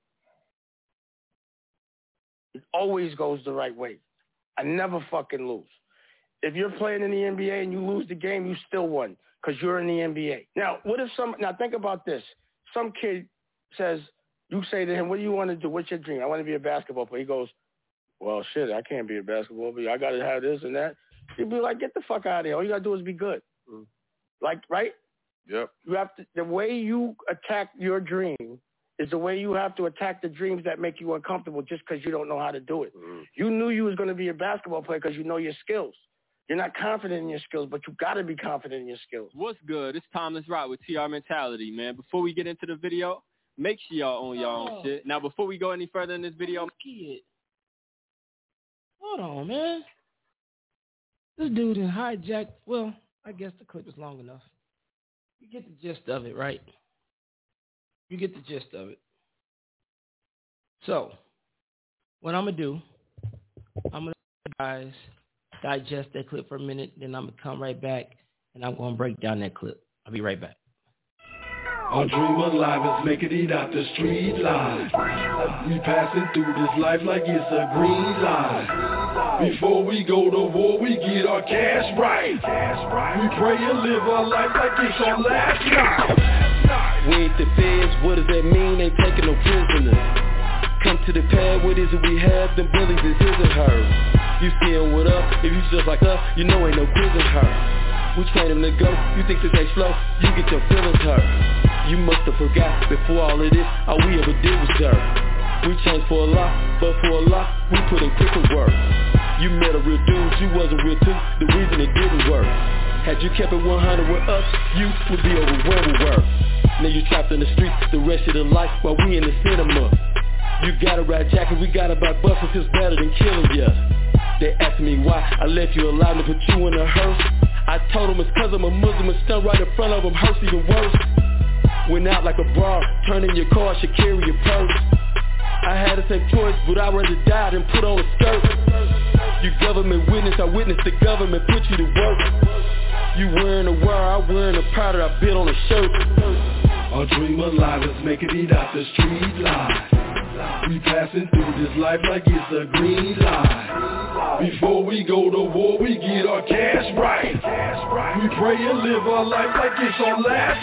It always goes the right way. I never fucking lose. If you're playing in the N B A and you lose the game, you still won because you're in the N B A. Now, what if some, now think about this. Some kid says, you say to him, what do you want to do? What's your dream? I want to be a basketball player. He goes, well, shit, I can't be a basketball player. I got to have this and that. You'd be like, get the fuck out of here. All you got to do is be good. Mm. Like, right? Yep. You have to, the way you attack your dream is the way you have to attack the dreams that make you uncomfortable just because you don't know how to do it. Mm. You knew you was going to be a basketball player because you know your skills. You're not confident in your skills, but you got to be confident in your skills. What's good? It's Timeless Rock with T R Mentality, man. Before we get into the video, make sure y'all own your own Oh. shit. Now, before we go any further in this video, Kid. Hold on, man. This dude in hijacked. Well, I guess the clip is long enough. You get the gist of it, right? You get the gist of it. So, what I'm going to do, I'm going to guys digest that clip for a minute, then I'm going to come right back, and I'm going to break down that clip. I'll be right back. Our dream of life is making it out the street life. We passing through this life like it's a green light. Before we go to war, we get our cash right. We pray and live our life like it's our last night. We ain't the feds, what does that mean? Ain't taking no prisoners. Come to the pad, what is it we have? Them bullies is his and hers. You seeing what up? If you just like us, you know ain't no quizzing her. We train them to go, you think that they slow, you get your feelings hurt. You must have forgot, before all of this, all we ever did was dirt. We changed for a lot, but for a lot, we put in quicker work. You met a real dude, you wasn't real too, the reason it didn't work. Had you kept it one hundred with us, you would be overwhelmed with work. Now you trapped in the streets the rest of the life while we in the cinema. You got a rat jacket, we got about busting, feels better than killing ya. They asked me why I left you alive and put you in a hearse. I told them it's cause I'm a Muslim and stunned right in front of them, hurts even worse. Went out like a bra, turned in your car, should carry your purse. I had the same choice, but I'd rather die than put on a skirt. You government witness, I witnessed the government put you to work. You wearing a wire, I wearing a powder, I bit on a shirt. Our dream of life is making it out the street life. We passing through this life like it's a green light. Before we go to war, we get our cash right. We pray and live our life like it's our last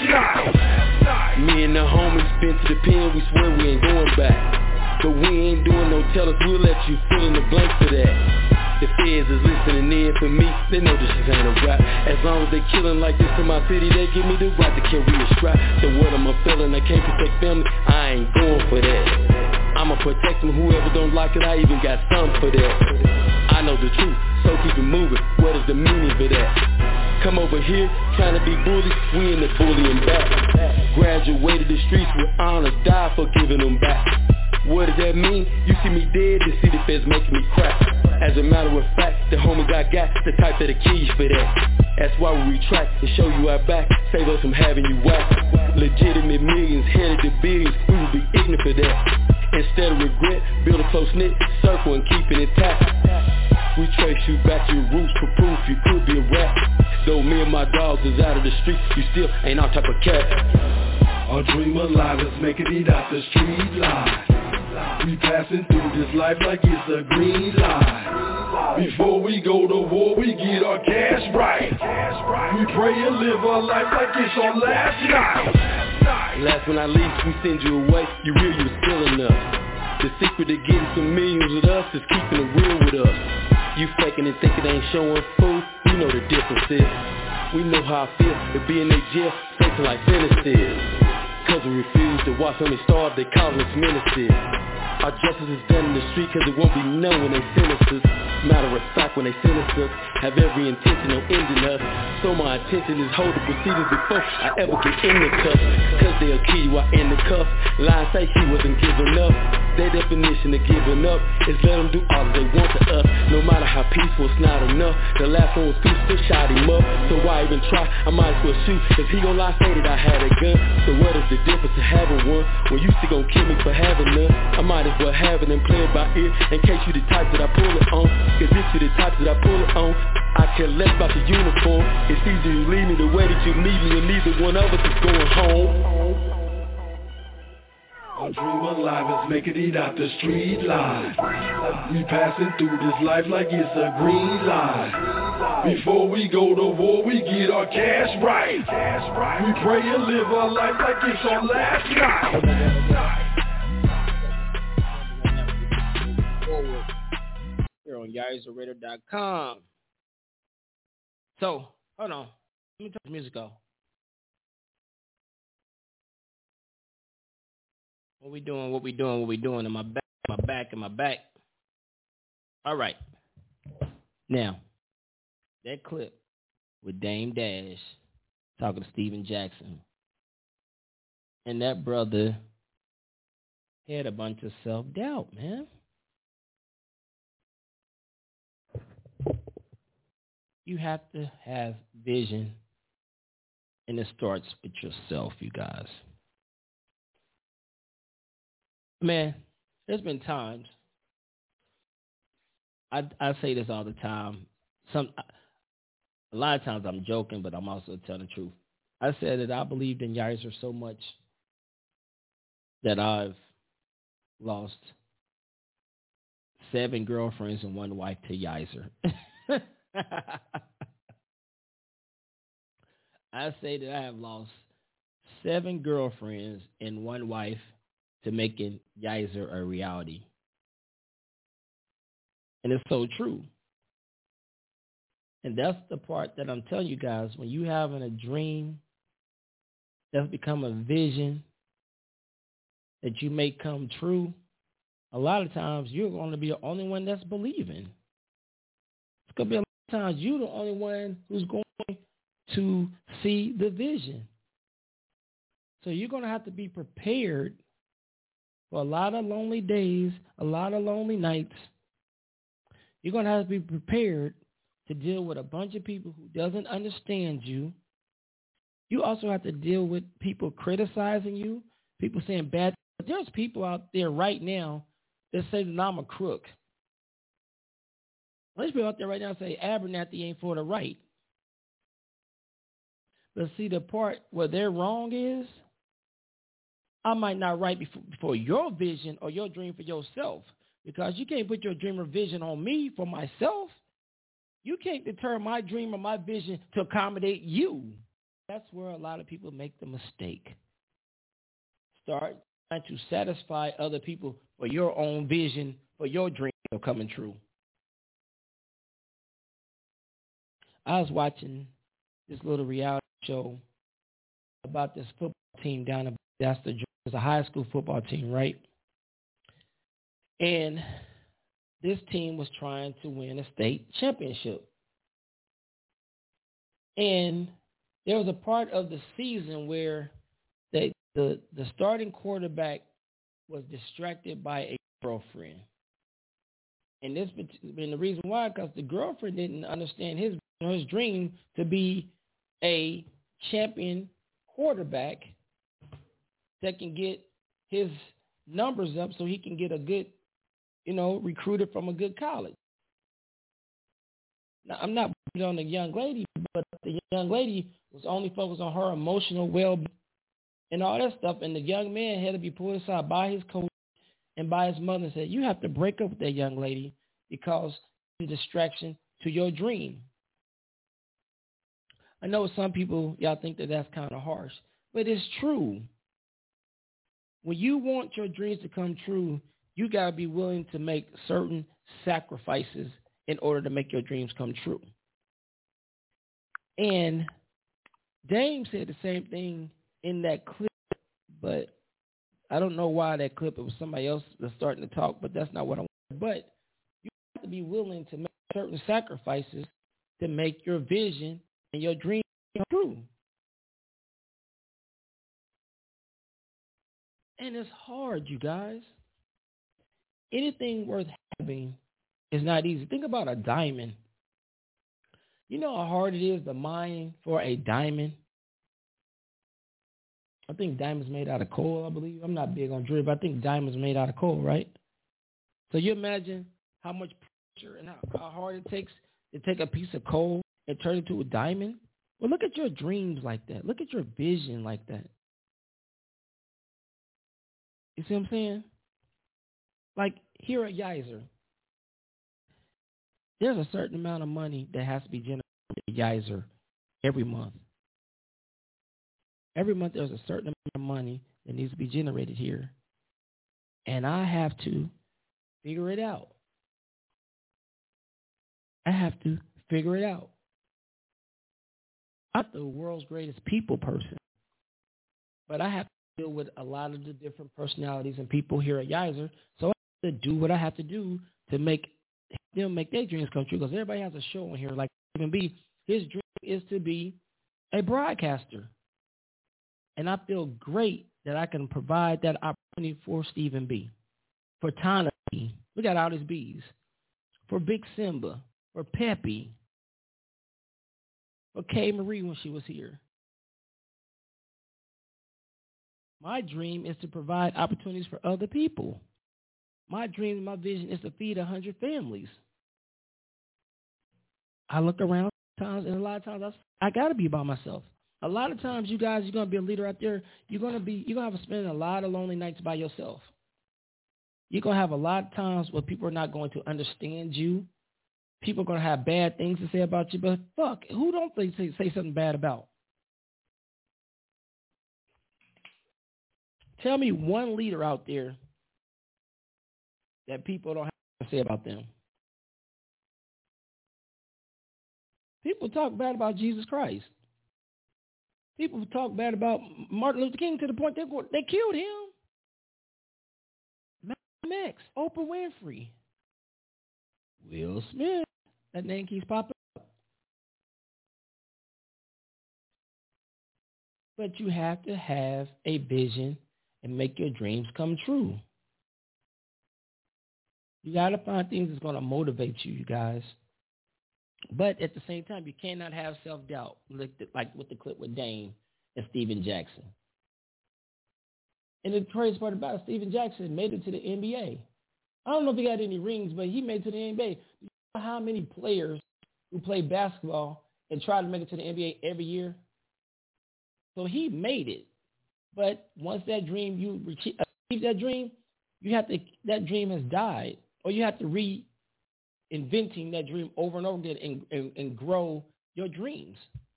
night. Me and the homies been to the pen, we swear we ain't going back. But we ain't doing no tellers, we'll let you fill in the blanks for that. The feds is listening in for me, they know this is ain't a rap. As long as they killing like this in my city, they give me the right to carry a strap. So what am I feeling? I can't protect family, I ain't going for that. I'ma protect them, whoever don't like it, I even got something for that. I know the truth, so keep it moving, what is the meaning for that? Come over here, trying to be bullied, we in the bullying back. Graduated the streets with honors, die for giving them back. What does that mean? You see me dead, to see the feds making me crack. As a matter of fact, the homies I got, the type of the keys for that. That's why we retract, to show you our back, save us from having you whack. Legitimate millions, headed to billions, we will be ignorant for that. Instead of regret, build a close-knit circle and keep it intact. We trace you back to your roots for proof you could be a rap. Though me and my dogs is out of the street, you still ain't our type of cat. Our dream of life is making it out the street life. We passing through this life like it's a green light. Before we go to war, we get our cash right. We pray and live our life like it's our last night. Last but not least, we send you away, you real, you was feeling us. The secret to getting some millions with us is keeping it real with us. You faking and thinking they ain't showing food, you know the difference is. We know how I feel to be in their jail, facing like sentences. Cause we refuse to watch them starve, they call us menaces. Our justice is done in the street cause it won't be known when they sentence us. Matter of fact, when they sentence us, have every intention of ending us. So my intention is hold the proceedings before I ever get in the cuff. Cause they'll kill you out in the cuff. Lion say he wasn't giving up. Their definition of giving up is let them do all they want to us. No matter how peaceful, it's not enough. The last one was peaceful, shot him up. So why even try? I might as well shoot. Cause he gon' lie, say that I had a gun. So what is the difference of having one when you still gon' kill me for having none? I might as well have it and play it by ear in case you the type that I pull it on. Cause if you the type that I pull it on, I care less about the uniform. It's easy to leave me the way that you need me, and neither one of us is going home. Our dream of life is making it out the street life. We passing through this life like it's a green light. Before we go to war, we get our cash right. We pray and live our life like it's our last night. Here on Yahoo Radio dot com. So, hold on. Let me turn the music off. What we doing, what we doing, what we doing in my back, my back, and my back. All right. Now, that clip with Dame Dash talking to Steven Jackson. And that brother had a bunch of self-doubt, man. You have to have vision, and it starts with yourself, you guys. Man, there's been times, I I say this all the time. Some a lot of times I'm joking, but I'm also telling the truth. I said that I believed in Yizer so much that I've lost seven girlfriends and one wife to Yizer. I say that I have lost seven girlfriends and one wife to making Yizer a reality. And it's so true. And that's the part that I'm telling you guys, when you having a dream that's become a vision that you make come true, a lot of times you're going to be the only one that's believing. It's going to be a lot of times you're the only one who's going to see the vision. So you're going to have to be prepared for a lot of lonely days, a lot of lonely nights. You're going to have to be prepared to deal with a bunch of people who doesn't understand you. You also have to deal with people criticizing you, people saying bad. There's people out there right now that say that I'm a crook. There's people out there right now that say Abernathy ain't for the right. But see, the part where they're wrong is, I might not write before, before your vision or your dream for yourself, because you can't put your dream or vision on me for myself. You can't deter my dream or my vision to accommodate you. That's where a lot of people make the mistake. Start trying to satisfy other people for your own vision, for your dream of coming true. I was watching this little reality show about this football team down in Bethesda, Georgia. It's a high school football team, right? And this team was trying to win a state championship. And there was a part of the season where they, the, the starting quarterback was distracted by a girlfriend. And this and the reason why, because the girlfriend didn't understand his, his dream to be a champion quarterback that can get his numbers up so he can get a good, you know, recruited from a good college. Now, I'm not on the young lady, but the young lady was only focused on her emotional well-being and all that stuff. And the young man had to be pulled aside by his coach and by his mother and said, you have to break up with that young lady because it's a distraction to your dream. I know some people, y'all think that that's kind of harsh, but it's true. When you want your dreams to come true, you got to be willing to make certain sacrifices in order to make your dreams come true. And Dame said the same thing in that clip, but I don't know why that clip, it was somebody else that's starting to talk, but that's not what I want. But you have to be willing to make certain sacrifices to make your vision and your dream come true. And it's hard, you guys. Anything worth having is not easy. Think about a diamond. You know how hard it is to mine for a diamond? I think diamonds made out of coal, I believe. I'm not big on drill, but I think diamonds made out of coal, right? So you imagine how much pressure and how, how hard it takes to take a piece of coal and turn it into a diamond? Well, look at your dreams like that. Look at your vision like that. You see what I'm saying? Like here at Yizer, there's a certain amount of money that has to be generated at Yizer every month. Every month there's a certain amount of money that needs to be generated here. And I have to figure it out. I have to figure it out. I'm not the world's greatest people person, but I have to deal with a lot of the different personalities and people here at Yizer, so I have to do what I have to do to make them make their dreams come true, because everybody has a show on here. Like Stephen B, his dream is to be a broadcaster. And I feel great that I can provide that opportunity for Stephen B, for Tana B. Look at all these B's. For Big Simba, for Peppy, for Kay Marie when she was here. My dream is to provide opportunities for other people. My dream and my vision is to feed one hundred families. I look around times, and a lot of times I, I got to be by myself. A lot of times, you guys, you're going to be a leader out there. You're going to be, you're going to have to spend a lot of lonely nights by yourself. You're going to have a lot of times where people are not going to understand you. People are going to have bad things to say about you, but fuck, who don't they say, say something bad about? Tell me one leader out there that people don't have to say about them. People talk bad about Jesus Christ. People talk bad about Martin Luther King to the point they they killed him. Malcolm X, Oprah Winfrey, Will Smith. That name keeps popping up. But you have to have a vision and make your dreams come true. You got to find things that's going to motivate you, you guys. But at the same time, you cannot have self-doubt, like with the clip with Dame and Steven Jackson. And the crazy part about it, Steven Jackson made it to the N B A. I don't know if he got any rings, but he made it to the N B A. You know how many players who play basketball and try to make it to the N B A every year? So he made it. But once that dream, you achieve that dream, you have to, that dream has died, or you have to re inventing that dream over and over again and, and, and grow your dreams.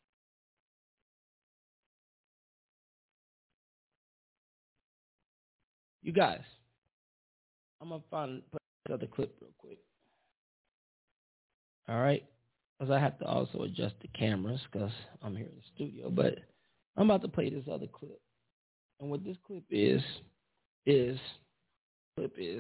You guys, I'm going to find put another clip real quick. All right? Because I have to also adjust the cameras because I'm here in the studio. But I'm about to play this other clip. And what this clip is, is, clip is,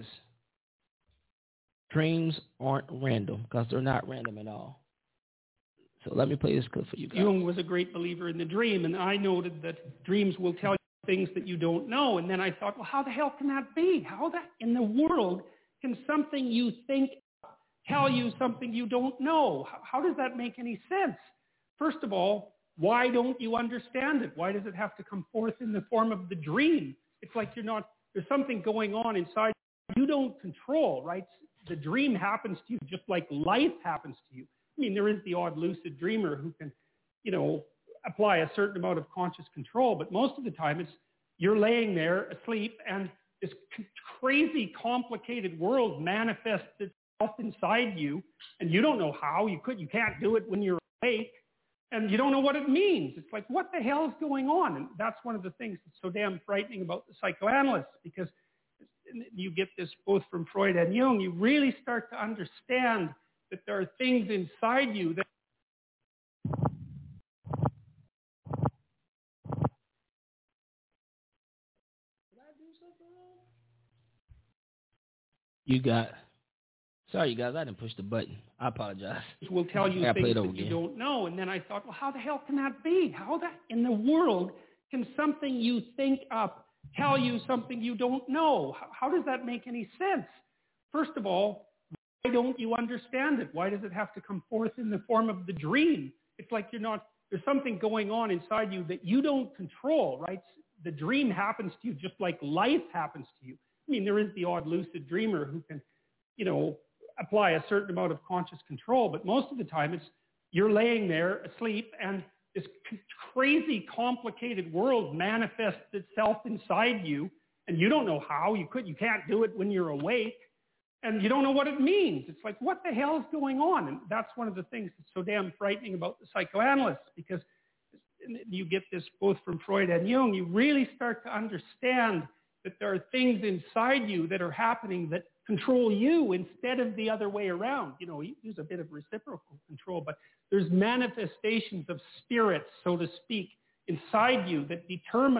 dreams aren't random, because they're not random at all. So let me play this clip for you guys. Jung was a great believer in the dream, and I noted that dreams will tell you things that you don't know. And then I thought, well, how the hell can that be? How that in the world can something you think tell you something you don't know? How does that make any sense? First of all, why don't you understand it? Why does it have to come forth in the form of the dream? It's like you're not, there's something going on inside you don't control, right? The dream happens to you just like life happens to you. I mean, there is the odd lucid dreamer who can, you know, apply a certain amount of conscious control, but most of the time it's you're laying there asleep and this c- crazy complicated world manifests itself inside you, and you don't know how. You could, you can't do it when you're awake, and you don't know what it means. It's like, what the hell is going on? And that's one of the things that's so damn frightening about the psychoanalysts, because you get this both from Freud and Jung. You really start to understand that there are things inside you that you got. Sorry, you guys, I didn't push the button. I apologize. Will tell you things that you don't know. And then I thought, well, how the hell can that be? How that in the world can something you think up tell you something you don't know? How does that make any sense? First of all, why don't you understand it? Why does it have to come forth in the form of the dream? It's like you're not, there's something going on inside you that you don't control, right? The dream happens to you just like life happens to you. I mean, there is the odd lucid dreamer who can, you know, apply a certain amount of conscious control, but most of the time it's you're laying there asleep and this c- crazy complicated world manifests itself inside you, and you don't know how. You could, you can't do it when you're awake, and you don't know what it means. It's like, what the hell is going on? And that's one of the things that's so damn frightening about the psychoanalysts, because you get this both from Freud and Jung. You really start to understand that there are things inside you that are happening that control you instead of the other way around. You know, there's a bit of reciprocal control, but there's manifestations of spirits, so to speak, inside you that determine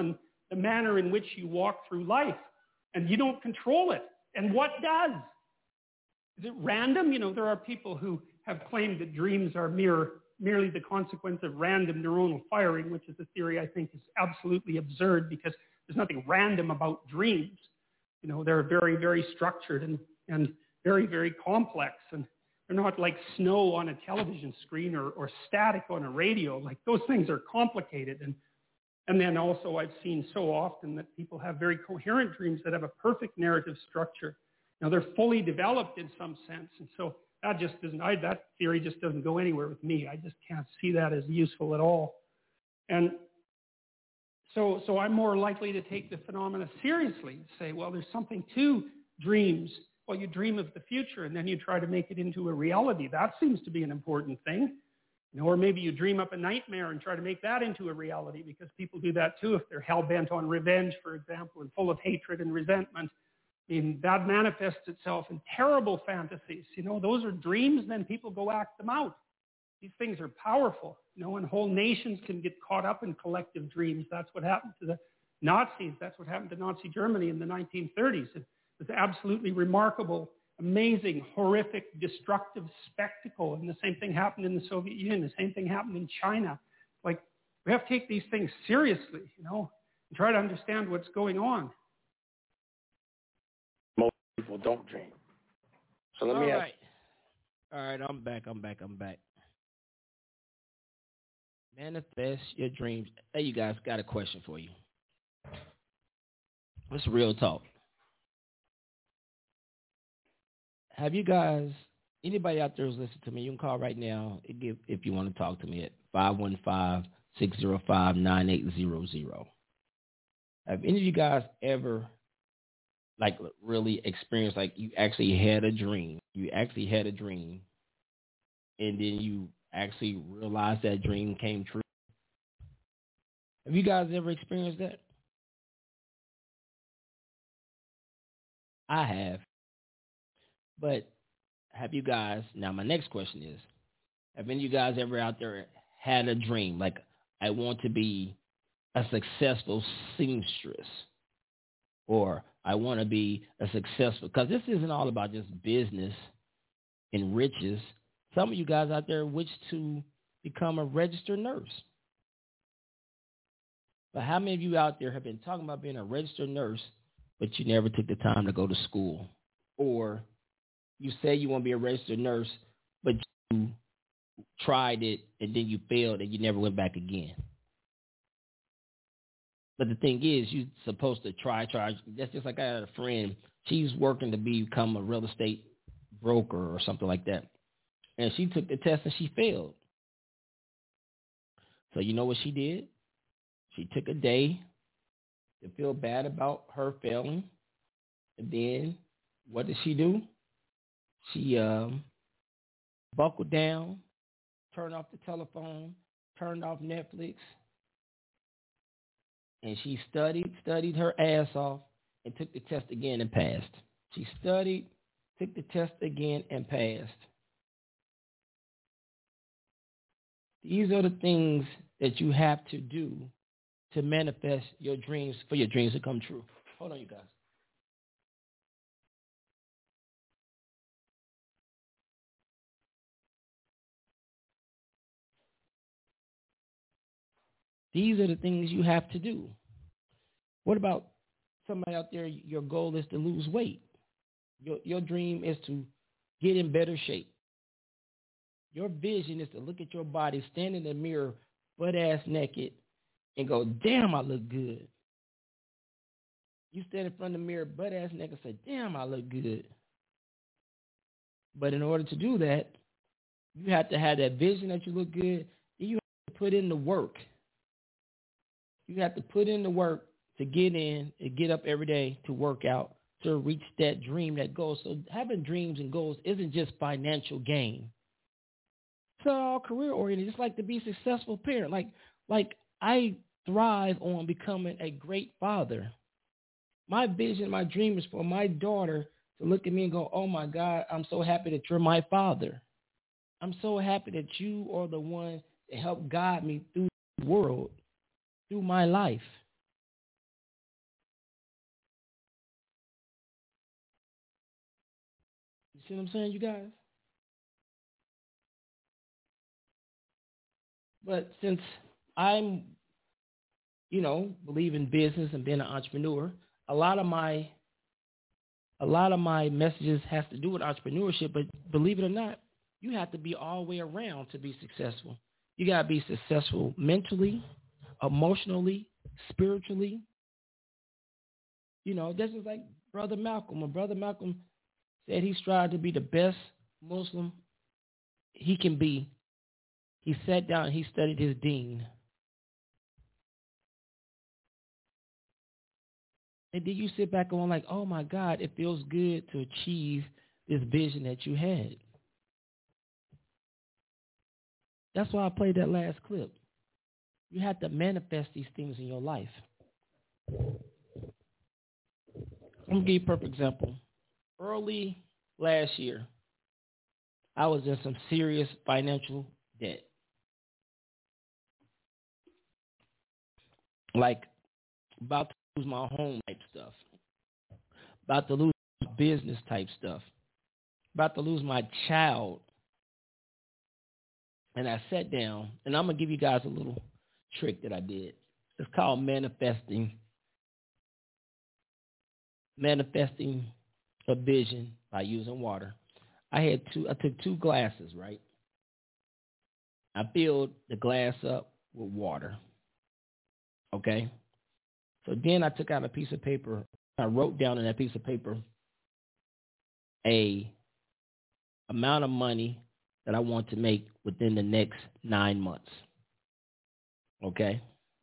the manner in which you walk through life. And you don't control it. And what does? Is it random? You know, there are people who have claimed that dreams are mere, merely the consequence of random neuronal firing, which is a theory I think is absolutely absurd because there's nothing random about dreams. You know, they're very, very structured and, and very, very complex. And they're not like snow on a television screen or, or static on a radio. Like those things are complicated. And, and then also I've seen so often that people have very coherent dreams that have a perfect narrative structure. Now they're fully developed in some sense. And so that just doesn't, I, that theory just doesn't go anywhere with me. I just can't see that as useful at all. And so, so I'm more likely to take the phenomena seriously and say, well, there's something to dreams. Well, you dream of the future and then you try to make it into a reality. That seems to be an important thing. You know, or maybe you dream up a nightmare and try to make that into a reality, because people do that too if they're hell-bent on revenge, for example, and full of hatred and resentment. I mean, that manifests itself in terrible fantasies. You know, those are dreams, then people go act them out. These things are powerful. You know, and whole nations can get caught up in collective dreams. That's what happened to the Nazis. That's what happened to Nazi Germany in the nineteen thirties. It was absolutely remarkable, amazing, horrific, destructive spectacle. And the same thing happened in the Soviet Union. The same thing happened in China. Like, we have to take these things seriously, you know, and try to understand what's going on. Most people don't dream. So let All me right. ask. All right, I'm back, I'm back, I'm back. Manifest your dreams. Hey, you guys, got a question for you. It's real talk. Have you guys, anybody out there who's listening to me, you can call right now if, if you want to talk to me at five one five, six zero five, nine eight zero zero. Have any of you guys ever, like, really experienced, like, you actually had a dream, you actually had a dream, and then you actually realized that dream came true? Have you guys ever experienced that? I have. But have you guys, now my next question is, have any of you guys ever out there had a dream, like, I want to be a successful seamstress, or I want to be a successful, because this isn't all about just business and riches. Some of you guys out there wish to become a registered nurse. But how many of you out there have been talking about being a registered nurse, but you never took the time to go to school? Or you say you want to be a registered nurse, but you tried it and then you failed and you never went back again. But the thing is, you're supposed to try, try. That's just like I had a friend. She's working to become a real estate broker or something like that. And she took the test and she failed. So you know what she did? She took a day to feel bad about her failing. And then what did she do? She um, buckled down, turned off the telephone, turned off Netflix, and she studied, studied her ass off, and took the test again and passed. She studied, took the test again, and passed. These are the things that you have to do to manifest your dreams, for your dreams to come true. Hold on, you guys. These are the things you have to do. What about somebody out there, your goal is to lose weight? Your, your dream is to get in better shape. Your vision is to look at your body, stand in the mirror, butt-ass naked, and go, damn, I look good. You stand in front of the mirror, butt-ass naked, and say, damn, I look good. But in order to do that, you have to have that vision that you look good, and you have to put in the work. You have to put in the work to get in and get up every day to work out, to reach that dream, that goal. So having dreams and goals isn't just financial gain. It's all career-oriented. It's like to be a successful parent. Like, like I thrive on becoming a great father. My vision, my dream is for my daughter to look at me and go, oh, my God, I'm so happy that you're my father. I'm so happy that you are the one that helped guide me through the world, through my life. You see what I'm saying, you guys? But since I'm, you know, believe in business and being an entrepreneur, a lot of my a lot of my messages has to do with entrepreneurship, but believe it or not, you have to be all the way around to be successful. You got to be successful mentally, emotionally, spiritually. You know, this is like Brother Malcolm. When Brother Malcolm said he strived to be the best Muslim he can be, he sat down and he studied his deen. And then you sit back on like, oh, my God, it feels good to achieve this vision that you had. That's why I played that last clip. You have to manifest these things in your life. I'm going to give you a perfect example. Early last year, I was in some serious financial debt. Like about to lose my home type stuff. About to lose my business type stuff. About to lose my child. And I sat down, and I'm going to give you guys a little trick that I did. It's called manifesting. Manifesting a vision by using water. I had two, I took two glasses, right? I filled the glass up with water. Okay? So then I took out a piece of paper. I wrote down on that piece of paper a amount of money that I want to make within the next nine months. Okay?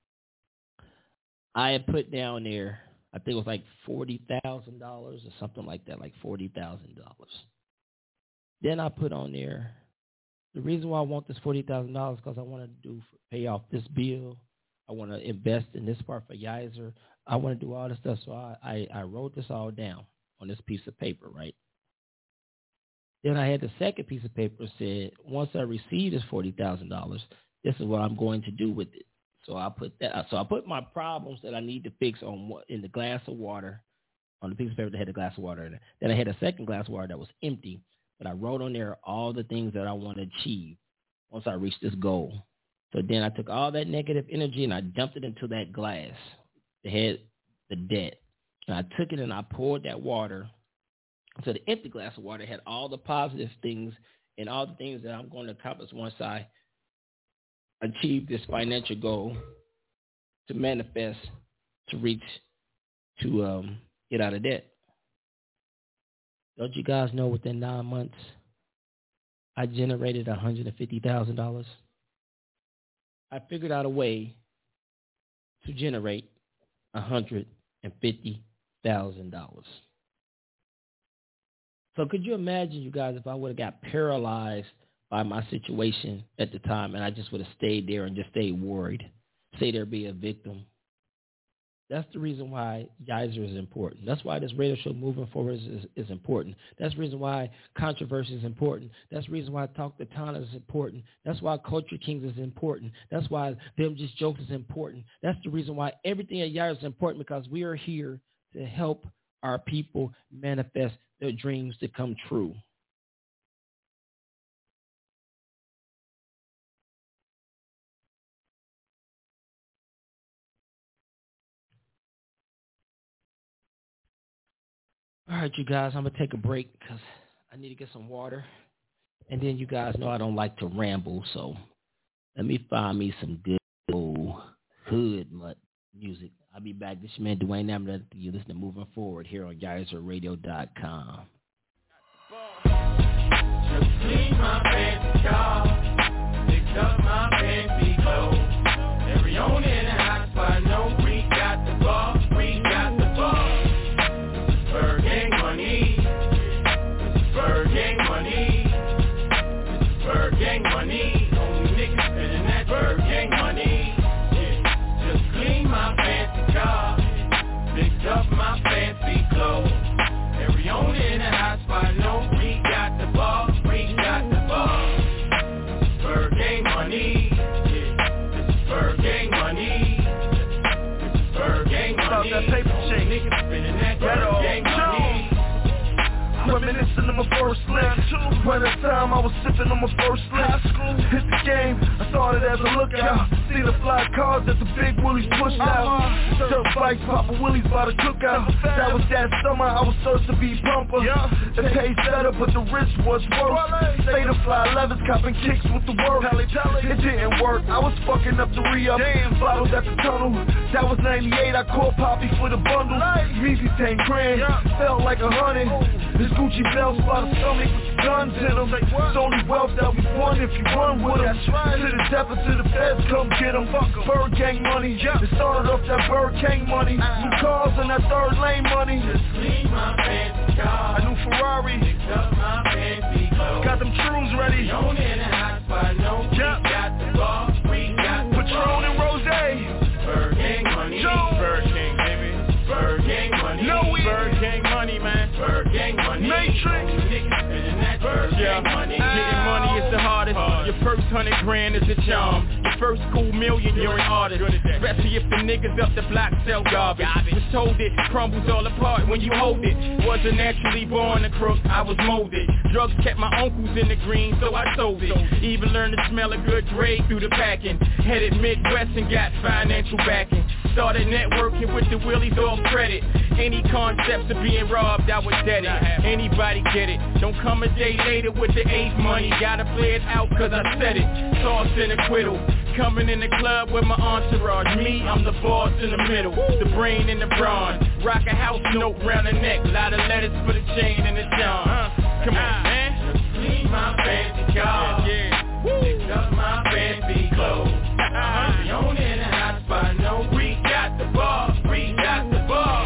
I had put down there, I think it was like forty thousand dollars or something like that, like forty thousand dollars. Then I put on there, the reason why I want this forty thousand dollars is because I want to do pay off this bill. I want to invest in this part for Yizer. I want to do all this stuff. So I, I, I wrote this all down on this piece of paper, right? Then I had the second piece of paper that said, once I receive this forty thousand dollars, this is what I'm going to do with it. So I put that. So I put my problems that I need to fix on in the glass of water, on the piece of paper that had a glass of water in it. Then I had a second glass of water that was empty, but I wrote on there all the things that I want to achieve once I reach this goal. So then I took all that negative energy and I dumped it into that glass that had the debt. And I took it and I poured that water. So the empty glass of water had all the positive things and all the things that I'm going to accomplish once I achieve this financial goal, to manifest, to reach, to um, get out of debt. Don't you guys know within nine months, I generated one hundred fifty thousand dollars? I figured out a way to generate one hundred fifty thousand dollars. So could you imagine, you guys, if I would have got paralyzed by my situation at the time and I just would have stayed there and just stayed worried, say there be a victim? That's the reason why Yizer is important. That's why this radio show moving forward is, is, is important. That's the reason why controversy is important. That's the reason why Talk to Tana is important. That's why Culture Kings is important. That's why Them Just Jokes is important. That's the reason why everything at Yizer is important, because we are here to help our people manifest their dreams to come true. All right, you guys, I'm going to take a break because I need to get some water. And then you guys know I don't like to ramble, so let me find me some good old hood mud music. I'll be back. This is your man, Dwayne Amler. You listen to Moving Forward here on Yizer Radio dot com. Just clean my fancy car, picked up my fancy clothes. Every owner in the hot spot know we got the ball, we got the ball. Bird gang money, bird gang money, bird gang money. Only niggas spending that bird gang money. Yeah, just clean my fancy car, picked up my fancy clothes. Every owner in the hot spot know we got the ball, we got the ball. Bird gang money, yeah, this is bird gang money. sipping on my first lick. By that time I was sipping on my first lick. Hit the game, I started as a lookout. See the fly cars that the big willies pushed out. Surf bikes, Papa Willies by the cookout. That was that summer, I was supposed to be bumper. It paid better, but the risk was worse. Stay to fly elevens, copping kicks with the work. It didn't work, I was fucking up the re-up. Bottles at the tunnel, that was ninety-eight, I called Poppy for the bundle. Easy ten grand, felt like a hundred. This Gucci belts by the stomach with guns in them. It's only wealth that we want if you run with them. To the depth or to the feds, come get them. Bird gang money, it started off that Bird King money. New cars and that third lane money. Just clean my fancy car. A new Ferrari. Picked up my fancy clothes. Got them trues ready. On in a hot spot, no, we yep. got the ball, we got the Patron and Rose. Bird gang money. Joe. Bird King, baby. Bird gang money. No, we Bird gang money, man. Bird gang money. Matrix. Niggas spinning that bird yeah. gang money. Getting money is the hardest. Hard. Your first hundred grand is a charm. Your first cool million, you're an artist. Especially if the niggas up the block sell garbage. Was told it crumbles all apart when you hold it. Wasn't naturally born a crook, I was molded. Drugs kept my uncles in the green, so I sold it. Even learned to smell a good grade through the packing. Headed Midwest and got financial backing. Started networking with the Willies off credit. Any concepts of being robbed, I was dead it. Anybody get it? Don't come a day later with the eighth money. Gotta play it out cause I said it. Toss and acquittal. Coming in the club with my entourage. Me, I'm the boss in the middle. The brain in the bronze. Rock a house note round the neck. Lot of letters for the chain and the charm. Uh, come on, man. Just clean my fancy car. Yeah. Picked up my fancy clothes. We on in a hot spot, no, we got the ball, we got the ball.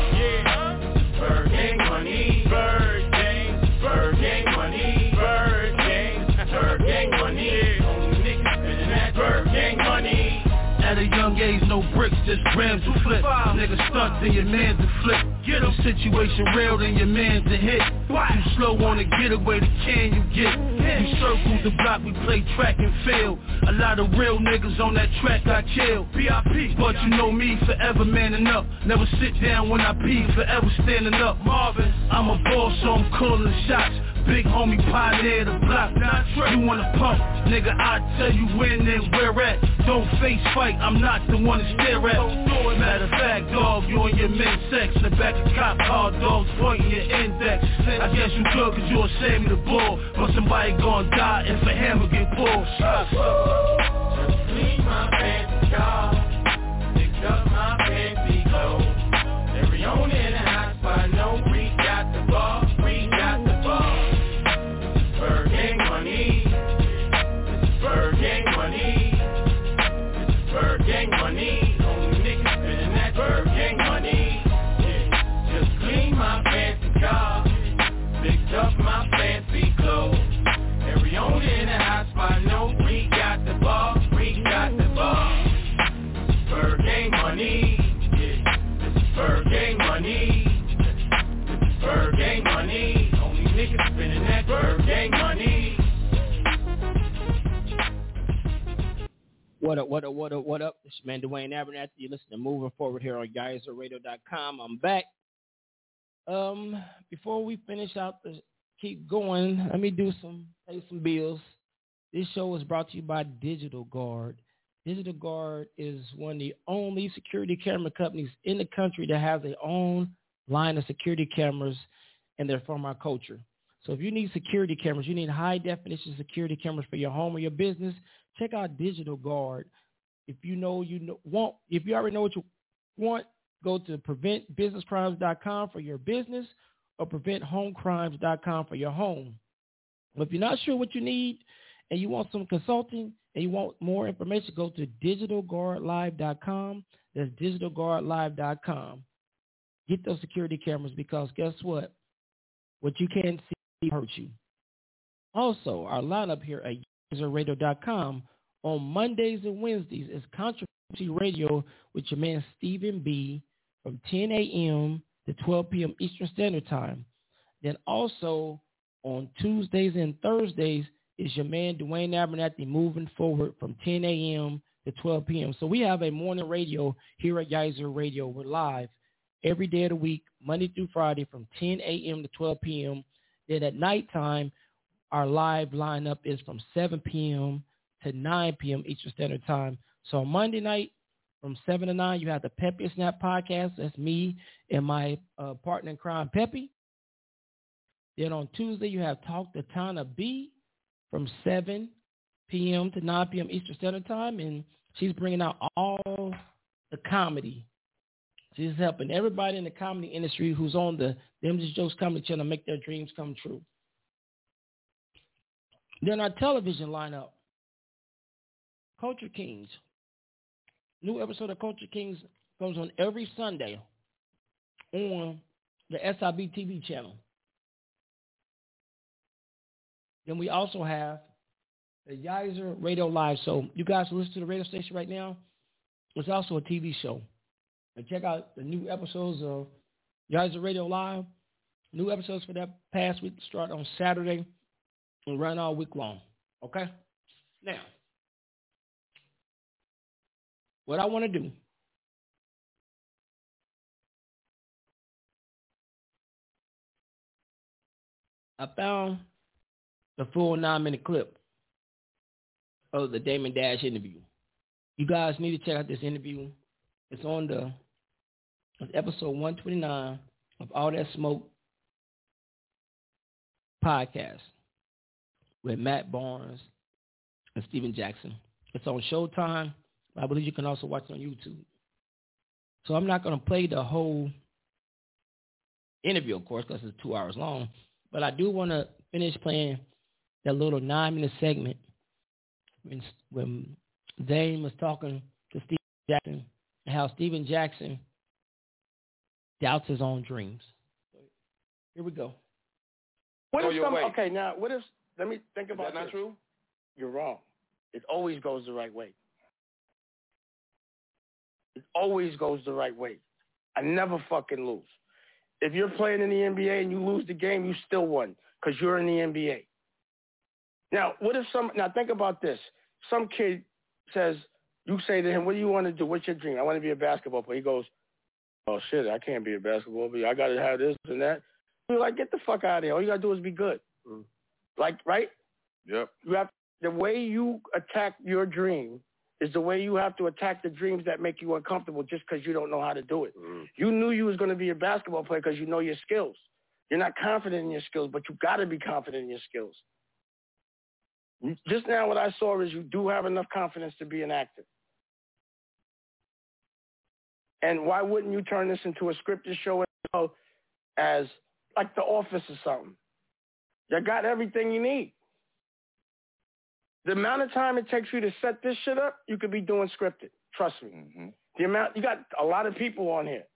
Yeah. Bird gang money. Bird gang. Bird gang money. Bird gang. Bird gang money. Yeah. Only niggas spinning that bird gang money. At a young age, no bricks, just grams to flip. Niggas stunt, then your man's a flip. Get a situation real, then your man's a hit. You slow on the getaway, the can you get. You circle the block, we play track and field. A lot of real niggas on that track I kill. B I P, but you know me, forever manning up. Never sit down when I pee, forever standing up. Marvin, I'm a boss, so I'm calling shots. Big homie pioneer the block. You wanna pump, nigga, I tell you when and where at. Don't face fight, I'm not the one to stare at. Matter of fact, dog, you and your men sex. In the back of cop car, dogs pointing your index. I guess you good cause you'll save me the ball. But somebody gon' die if a hammer get pulled. Just clean my fancy car. Picked up my fancy clothes. Every on in a hot spot, no, we got the ball, we got the ball. Bird gang money. Bird gang money. Bird gang money. Only niggas spinning that bird gang money. Yeah. Just clean my fancy car. Picked up my fancy clothes. Every on in a hot spot, no, we got the ball, we got the ball. Bird gang money. Yeah. This is bird gang money. This is bird gang money. Only niggas spinning that bird gang money. What up, what up, what up, what up? This is man Dwayne Abernathy. You listen to Moving Forward here on Geyser Radio dot com. I'm back. Um, before we finish out the keep going, let me do some pay some bills. This show is brought to you by Digital Guard. Digital Guard is one of the only security camera companies in the country that has their own line of security cameras, and they're from our culture. So if you need security cameras, you need high definition security cameras for your home or your business, check out Digital Guard. If you know you know, want, if you already know what you want, go to prevent business crimes dot com for your business or prevent home crimes dot com for your home. If you're not sure what you need and you want some consulting and you want more information, go to digital guard live dot com. That's digital guard live dot com. Get those security cameras because guess what? What you can't see hurts you. Also, our lineup here at Geyser Radio dot com on Mondays and Wednesdays is Controversy Radio with your man Stephen B. from ten a.m. to twelve p.m. Eastern Standard Time. Then also on Tuesdays and Thursdays is your man Dwayne Abernathy Moving Forward from ten a.m. to twelve p.m. So we have a morning radio here at Geyser Radio. We're live every day of the week, Monday through Friday from ten a.m. to twelve p.m. Then at nighttime, our live lineup is from seven p.m. to nine p.m. Eastern Standard Time. So on Monday night, from seven to nine, you have the Peppy Snap podcast. That's me and my uh, partner in crime, Peppy. Then on Tuesday, you have Talk to Tana B from seven p.m. to nine p.m. Eastern Standard Time. And she's bringing out all the comedy. She's helping everybody in the comedy industry who's on the Them Just Jokes Comedy Channel make their dreams come true. Then our television lineup, Culture Kings. New episode of Culture Kings goes on every Sunday on the S I B T V channel. Then we also have the Yizer Radio Live. So you guys who listen to the radio station right now, it's also a T V show. And check out the new episodes of Yizer Radio Live. New episodes for that past week start on Saturday and run all week long. Okay? Now, what I want to do, I found the full nine-minute clip of the Damon Dash interview. You guys need to check out this interview. It's on the it's episode one twenty-nine of All That Smoke podcast with Matt Barnes and Steven Jackson. It's on Showtime. I believe you can also watch it on YouTube. So I'm not going to play the whole interview, of course, because it's two hours long. But I do want to finish playing that little nine-minute segment when, when Dame was talking to Steven Jackson and how Steven Jackson doubts his own dreams. Here we go. What Go if your some, way. okay, now, what if, let me think Is about that not this. true? You're wrong. It always goes the right way. It always goes the right way. I never fucking lose. If you're playing in the N B A and you lose the game, you still won because you're in the N B A. Now, what if some, now think about this. Some kid says, you say to him, what do you want to do? What's your dream? I want to be a basketball player. He goes, oh, shit, I can't be a basketball player. I got to have this and that. You're like, get the fuck out of here. All you got to do is be good. Mm. Like, right? Yep. You have, the way you attack your dream is the way you have to attack the dreams that make you uncomfortable just because you don't know how to do it. Mm. You knew you was going to be a basketball player because you know your skills. You're not confident in your skills, but you got to be confident in your skills. Just now what I saw is you do have enough confidence to be an actor. And why wouldn't you turn this into a scripted show as like The Office or something? You got everything you need. The amount of time it takes you to set this shit up, you could be doing scripted. Trust me. Mm-hmm. The amount, you got a lot of people on here.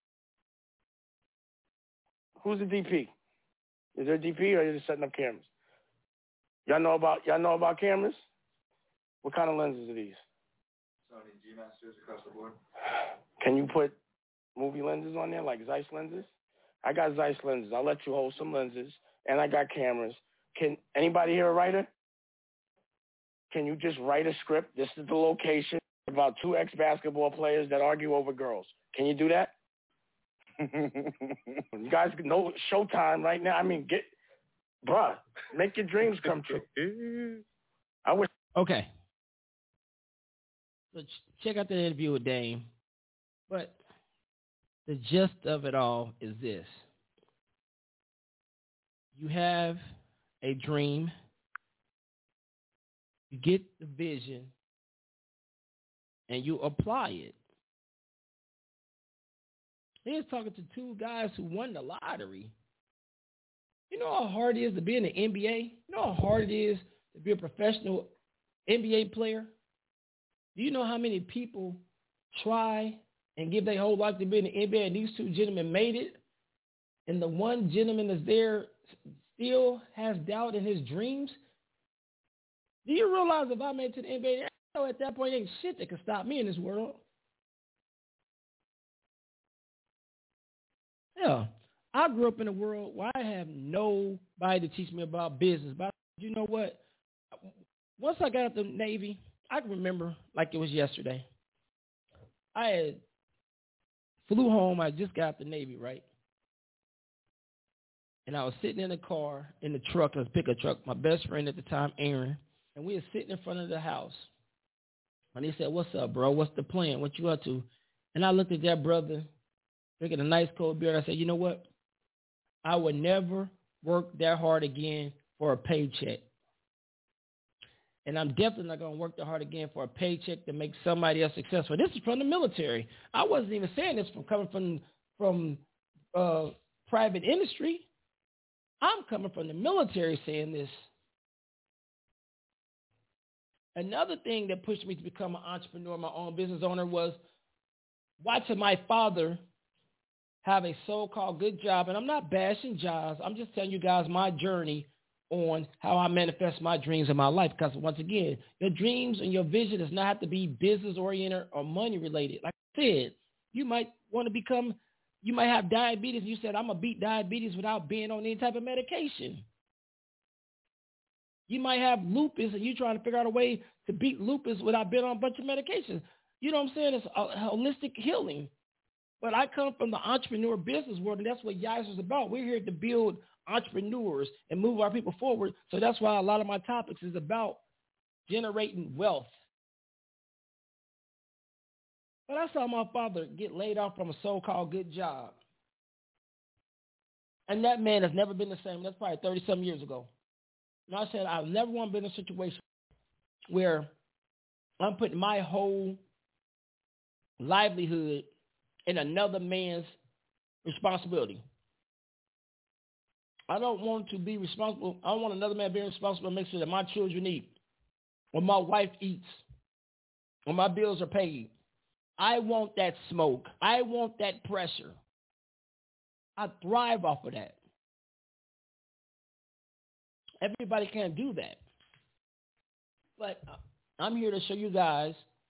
Who's the D P? Is there a D P or are you just setting up cameras? Y'all know about y'all know about cameras? What kind of lenses are these? Sony G Masters across the board. Can you put movie lenses on there, like Zeiss lenses? I got Zeiss lenses. I'll let you hold some lenses, and I got cameras. Can anybody here a writer? Can you just write a script? This is the location about two ex-basketball players that argue over girls. Can you do that? You guys know Showtime right now. I mean, get, bruh, make your dreams come true. I wish. Okay. So ch- check out the interview with Dame. But the gist of it all is this. You have a dream. You get the vision. And you apply it. He was talking to two guys who won the lottery. You know how hard it is to be in the N B A? You know how hard it is to be a professional N B A player? Do you know how many people try and give their whole life to be in the N B A, and these two gentlemen made it? And the one gentleman that's there still has doubt in his dreams? Do you realize if I made it to the N B A, I know at that point ain't shit that can stop me in this world? Yeah, I grew up in a world where I have nobody to teach me about business. But you know what? Once I got out the Navy, I can remember like it was yesterday. I had flew home. I just got out the Navy, right? And I was sitting in the car, in the truck, let's pick a truck, my best friend at the time, Aaron, and we were sitting in front of the house. And he said, what's up, bro? What's the plan? What you up to? And I looked at that brother, drinking a nice cold beer, and I said, you know what? I would never work that hard again for a paycheck. And I'm definitely not going to work that hard again for a paycheck to make somebody else successful. This is from the military. I wasn't even saying this from coming from, from uh, private industry. I'm coming from the military saying this. Another thing that pushed me to become an entrepreneur, my own business owner, was watching my father have a so-called good job. And I'm not bashing jobs. I'm just telling you guys my journey on how I manifest my dreams in my life. Because once again, your dreams and your vision does not have to be business-oriented or money-related. Like I said, you might want to become, you might have diabetes. And you said, I'm going to beat diabetes without being on any type of medication. You might have lupus and you're trying to figure out a way to beat lupus without being on a bunch of medications. You know what I'm saying? It's a holistic healing. But I come from the entrepreneur business world, and that's what Yizer is about. We're here to build entrepreneurs and move our people forward. So that's why a lot of my topics is about generating wealth. But I saw my father get laid off from a so-called good job. And that man has never been the same. That's probably thirty-some years ago. And I said, I've never want to be in a situation where I'm putting my whole livelihood in another man's responsibility. I don't want to be responsible. I don't want another man being responsible to make sure that my children eat, or my wife eats, or my bills are paid. I want that smoke. I want that pressure. I thrive off of that. Everybody can't do that. But I'm here to show you guys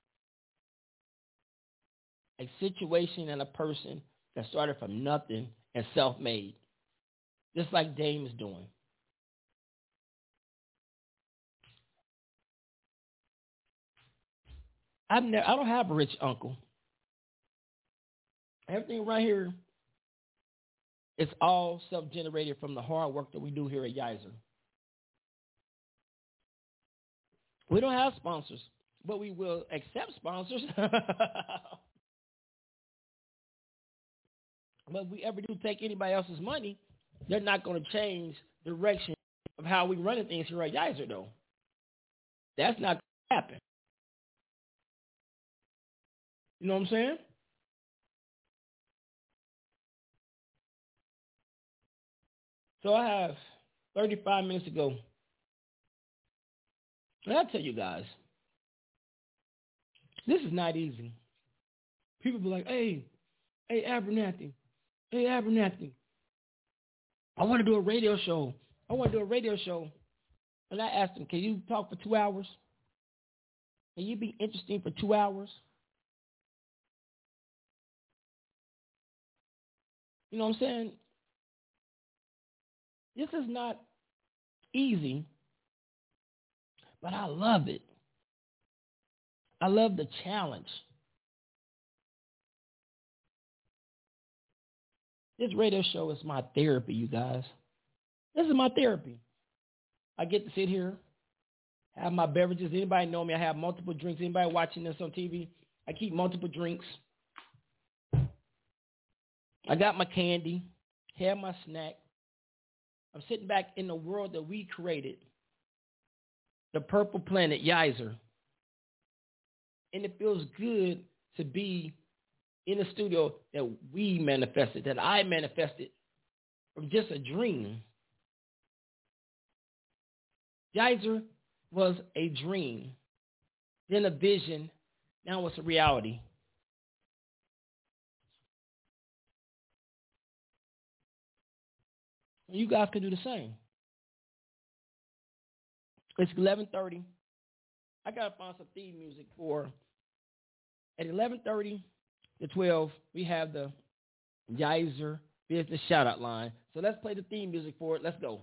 a situation and a person that started from nothing and self-made, just like Dame is doing. I've never, I don't have a rich uncle. Everything right here is all self-generated from the hard work that we do here at Yizer. We don't have sponsors, but we will accept sponsors. But if we ever do take anybody else's money, they're not going to change the direction of how we run things here at Yizer, though. That's not going to happen. You know what I'm saying? So I have thirty-five minutes to go. And I'll tell you guys, this is not easy. People be like, hey, hey, Abernathy, hey, Abernathy, I want to do a radio show. I want to do a radio show. And I asked them, can you talk for two hours? Can you be interesting for two hours? You know what I'm saying? This is not easy, but I love it. I love the challenge. This radio show is my therapy, you guys. This is my therapy. I get to sit here, have my beverages. Anybody know me? I have multiple drinks. Anybody watching this on T V? I keep multiple drinks. I got my candy, have my snack. I'm sitting back in the world that we created, the purple planet, Yizer. And it feels good to be in a studio that we manifested, that I manifested from just a dream. Yizer was a dream, then a vision, now it's a reality. You guys can do the same. It's eleven thirty. I got to find some theme music for, at eleven thirty to twelve, we have the Yizer Business Shout-Out line. So let's play the theme music for it. Let's go.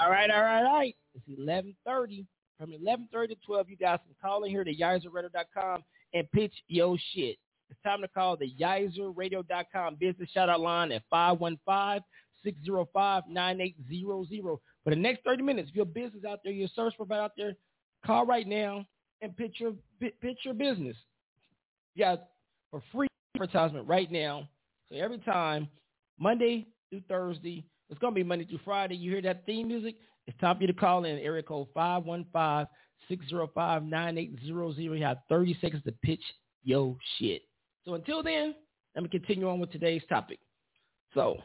All right, all right, all right. It's eleven thirty. From eleven thirty to twelve, you guys can call in here to Yizer Radio dot com and pitch your shit. It's time to call the Yizer Radio dot com business shout-out line at five one five, six zero five, nine eight zero zero. For the next thirty minutes, if your business out there, your service provider out there, call right now and pitch your, pitch your business. You got for free advertisement right now. So every time, Monday through Thursday, it's going to be Monday through Friday, you hear that theme music, it's time for you to call in area code five one five, six zero five, nine eight zero zero. You have thirty seconds to pitch your shit. So until then, let me continue on with today's topic. So,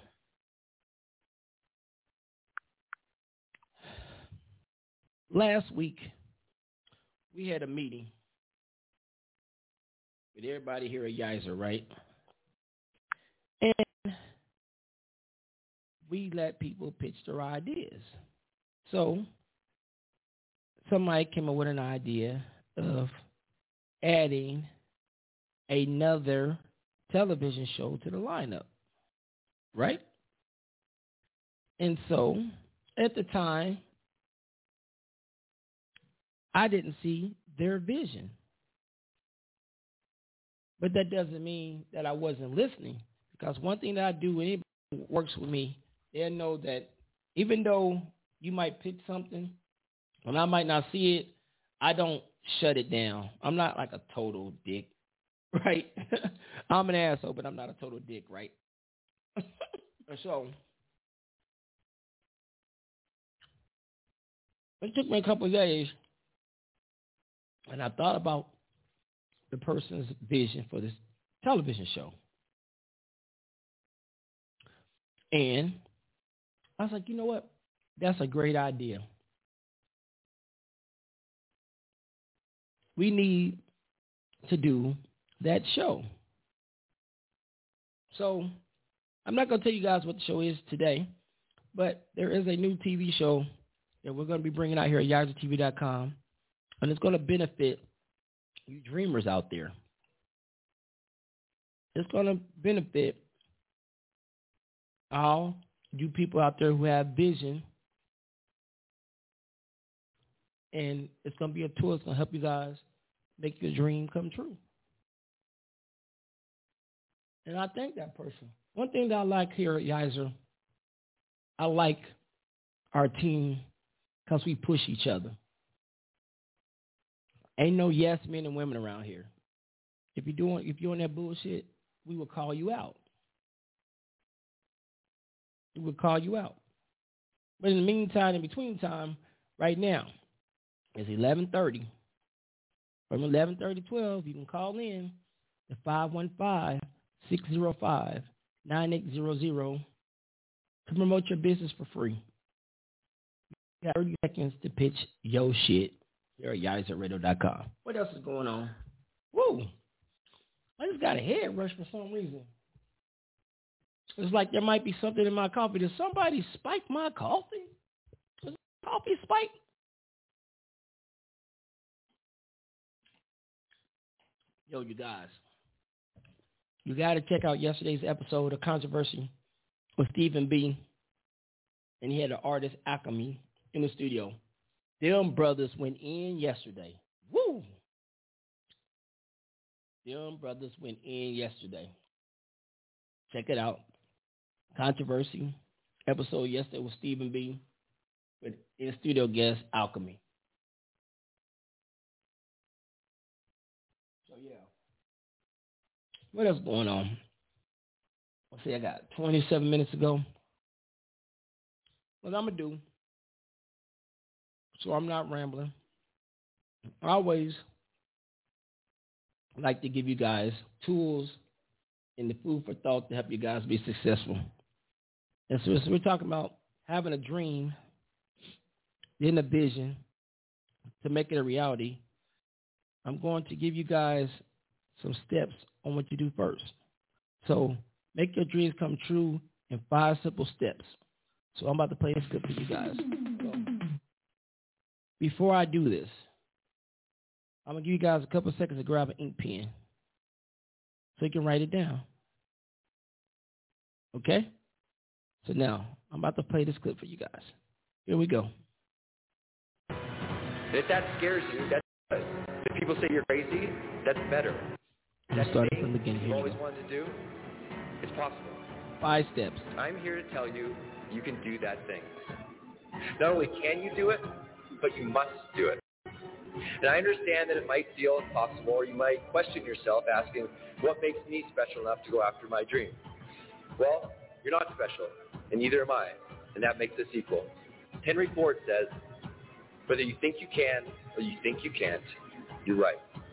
last week, we had a meeting with everybody here at Yizer, right? And we let people pitch their ideas. So, somebody came up with an idea of adding another television show to the lineup, right? And so, at the time, I didn't see their vision. But that doesn't mean that I wasn't listening, because one thing that I do when anybody works with me, they'll know that even though you might pick something and I might not see it, I don't shut it down. I'm not like a total dick, right? I'm an asshole, but I'm not a total dick, right? So it took me a couple of days, and I thought about the person's vision for this television show. And I was like, you know what? That's a great idea. We need to do that show. So I'm not going to tell you guys what the show is today, but there is a new T V show that we're going to be bringing out here at Yizer T V dot com, and it's going to benefit you dreamers out there. It's going to benefit all you people out there who have vision, and it's going to be a tool that's going to help you guys make your dream come true. And I thank that person. One thing that I like here at Yizer, I like our team because we push each other. Ain't no yes men and women around here. If you're doing, if you're on that bullshit, we will call you out. We will call you out. But in the meantime, in between time, right now, it's eleven thirty. From eleven thirty to twelve, you can call in to five one five, six zero five, nine eight zero zero to promote your business for free. You got thirty seconds to pitch your shit here at Yizer Radio dot com. What else is going on? Woo! I just got a head rush for some reason. It's like there might be something in my coffee. Did somebody spike my coffee? Is coffee spiked? Yo, you guys, you got to check out yesterday's episode of Controversy with Stephen B. And he had the artist Alchemy in the studio. Them brothers went in yesterday. Woo! Them brothers went in yesterday. Check it out. Controversy episode yesterday with Stephen B. with in studio guest Alchemy. So yeah. What else going on? Let's see, I got twenty-seven minutes to go. What I'm gonna do, so I'm not rambling, I always like to give you guys tools and the food for thought to help you guys be successful. And so, so we're talking about having a dream, then a vision to make it a reality. I'm going to give you guys some steps on what you do first. So make your dreams come true in five simple steps. So I'm about to play this clip for you guys. So, before I do this, I'm going to give you guys a couple of seconds to grab an ink pen so you can write it down. Okay? So now, I'm about to play this clip for you guys. Here we go. If that scares you, that's good. If people say you're crazy, that's better. Let's start it from the beginning. You've always wanted to do, it's possible. Five steps. I'm here to tell you, you can do that thing. Not only can you do it, but you must do it. And I understand that it might feel impossible, or you might question yourself asking, what makes me special enough to go after my dream? Well, you're not special, and neither am I, and that makes us equal. Henry Ford says, whether you think you can or you think you can't, you're right.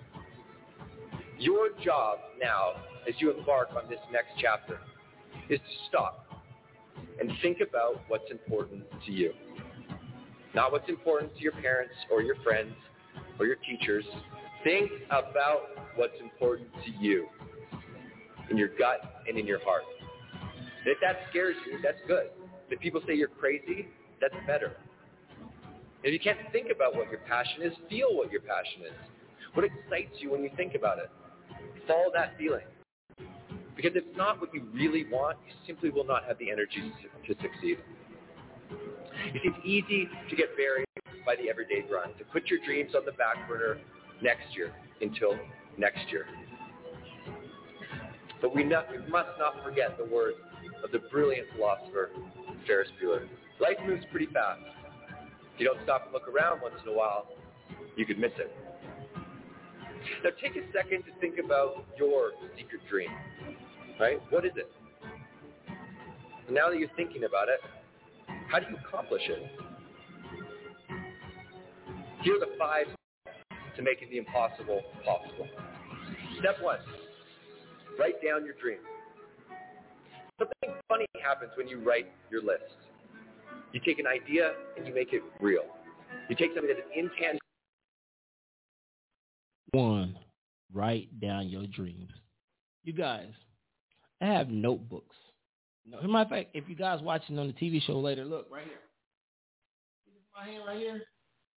Your job now, as you embark on this next chapter, is to stop and think about what's important to you. Not what's important to your parents or your friends or your teachers. Think about what's important to you, in your gut and in your heart. And if that scares you, that's good. If people say you're crazy, that's better. If you can't think about what your passion is, feel what your passion is. What excites you when you think about it? Follow that feeling. Because if it's not what you really want, you simply will not have the energy to, to succeed. You see, it's easy to get buried by the everyday grind, to put your dreams on the back burner next year until next year. But we, not, we must not forget the words of the brilliant philosopher Ferris Bueller. Life moves pretty fast. If you don't stop and look around once in a while, you could miss it. Now take a second to think about your secret dream, right? What is it? And now that you're thinking about it, how do you accomplish it? Here are the five steps to making the impossible possible. Step one, write down your dream. Something funny happens when you write your list. You take an idea and you make it real. You take something that's intangible. One, write down your dreams. You guys, I have notebooks. As a matter of fact, if you guys watching on the T V show later, look right here. See my hand right here?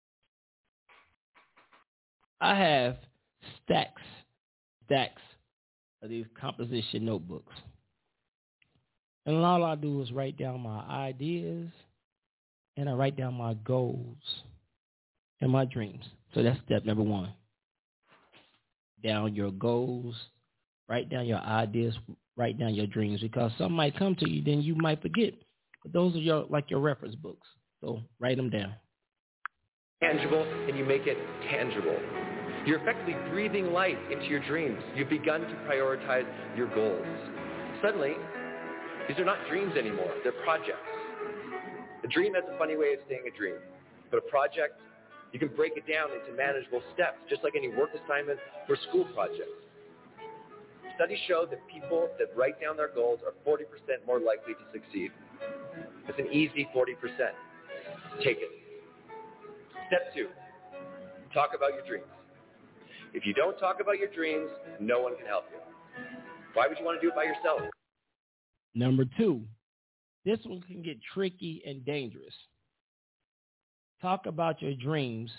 I have stacks, stacks of these composition notebooks. And all I do is write down my ideas, and I write down my goals and my dreams. So that's step number one. Down your goals, write down your ideas, write down your dreams, because some might come to you, then you might forget. But those are your like your reference books. So write them down. Tangible, and you make it tangible. You're effectively breathing life into your dreams. You've begun to prioritize your goals. Suddenly, these are not dreams anymore. They're projects. A dream has a funny way of saying a dream. But a project, you can break it down into manageable steps, just like any work assignment or school project. Studies show that people that write down their goals are forty percent more likely to succeed. It's an easy forty percent. Take it. Step two, talk about your dreams. If you don't talk about your dreams, no one can help you. Why would you want to do it by yourself? Number two, this one can get tricky and dangerous. Talk about your dreams,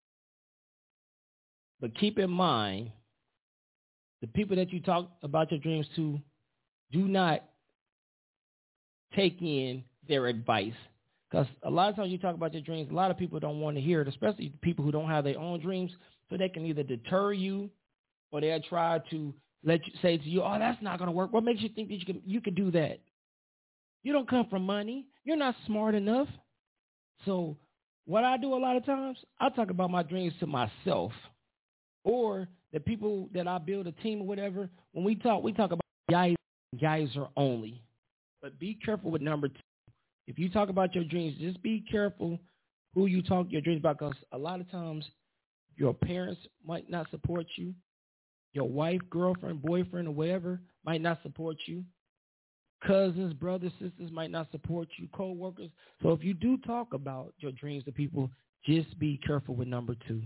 but keep in mind the people that you talk about your dreams to, do not take in their advice. Because a lot of times you talk about your dreams, a lot of people don't want to hear it, especially people who don't have their own dreams. So they can either deter you, or they'll try to let you say to you, oh, that's not going to work. What makes you think that you can, you can do that? You don't come from money. You're not smart enough. So what I do a lot of times, I talk about my dreams to myself, or the people that I build a team or whatever. When we talk, we talk about guys, guys are only. But be careful with number two. If you talk about your dreams, just be careful who you talk your dreams about, because a lot of times your parents might not support you. Your wife, girlfriend, boyfriend, or whatever might not support you. Cousins, brothers, sisters might not support you. Co-workers. So if you do talk about your dreams to people, just be careful with number two.